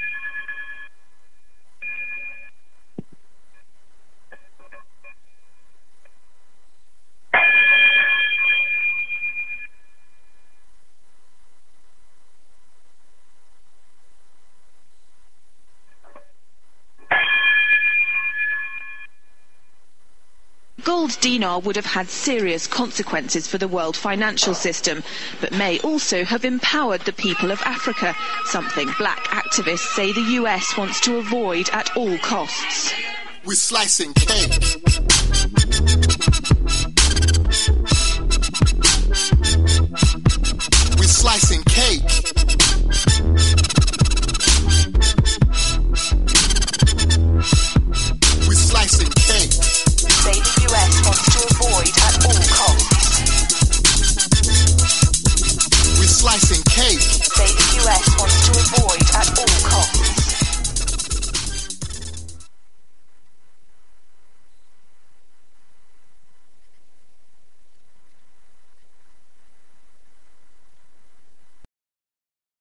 Gold dinar would have had serious consequences for the world financial system, but may also have empowered the people of Africa, something black activists say the U S wants to avoid at all costs. We're slicing cake.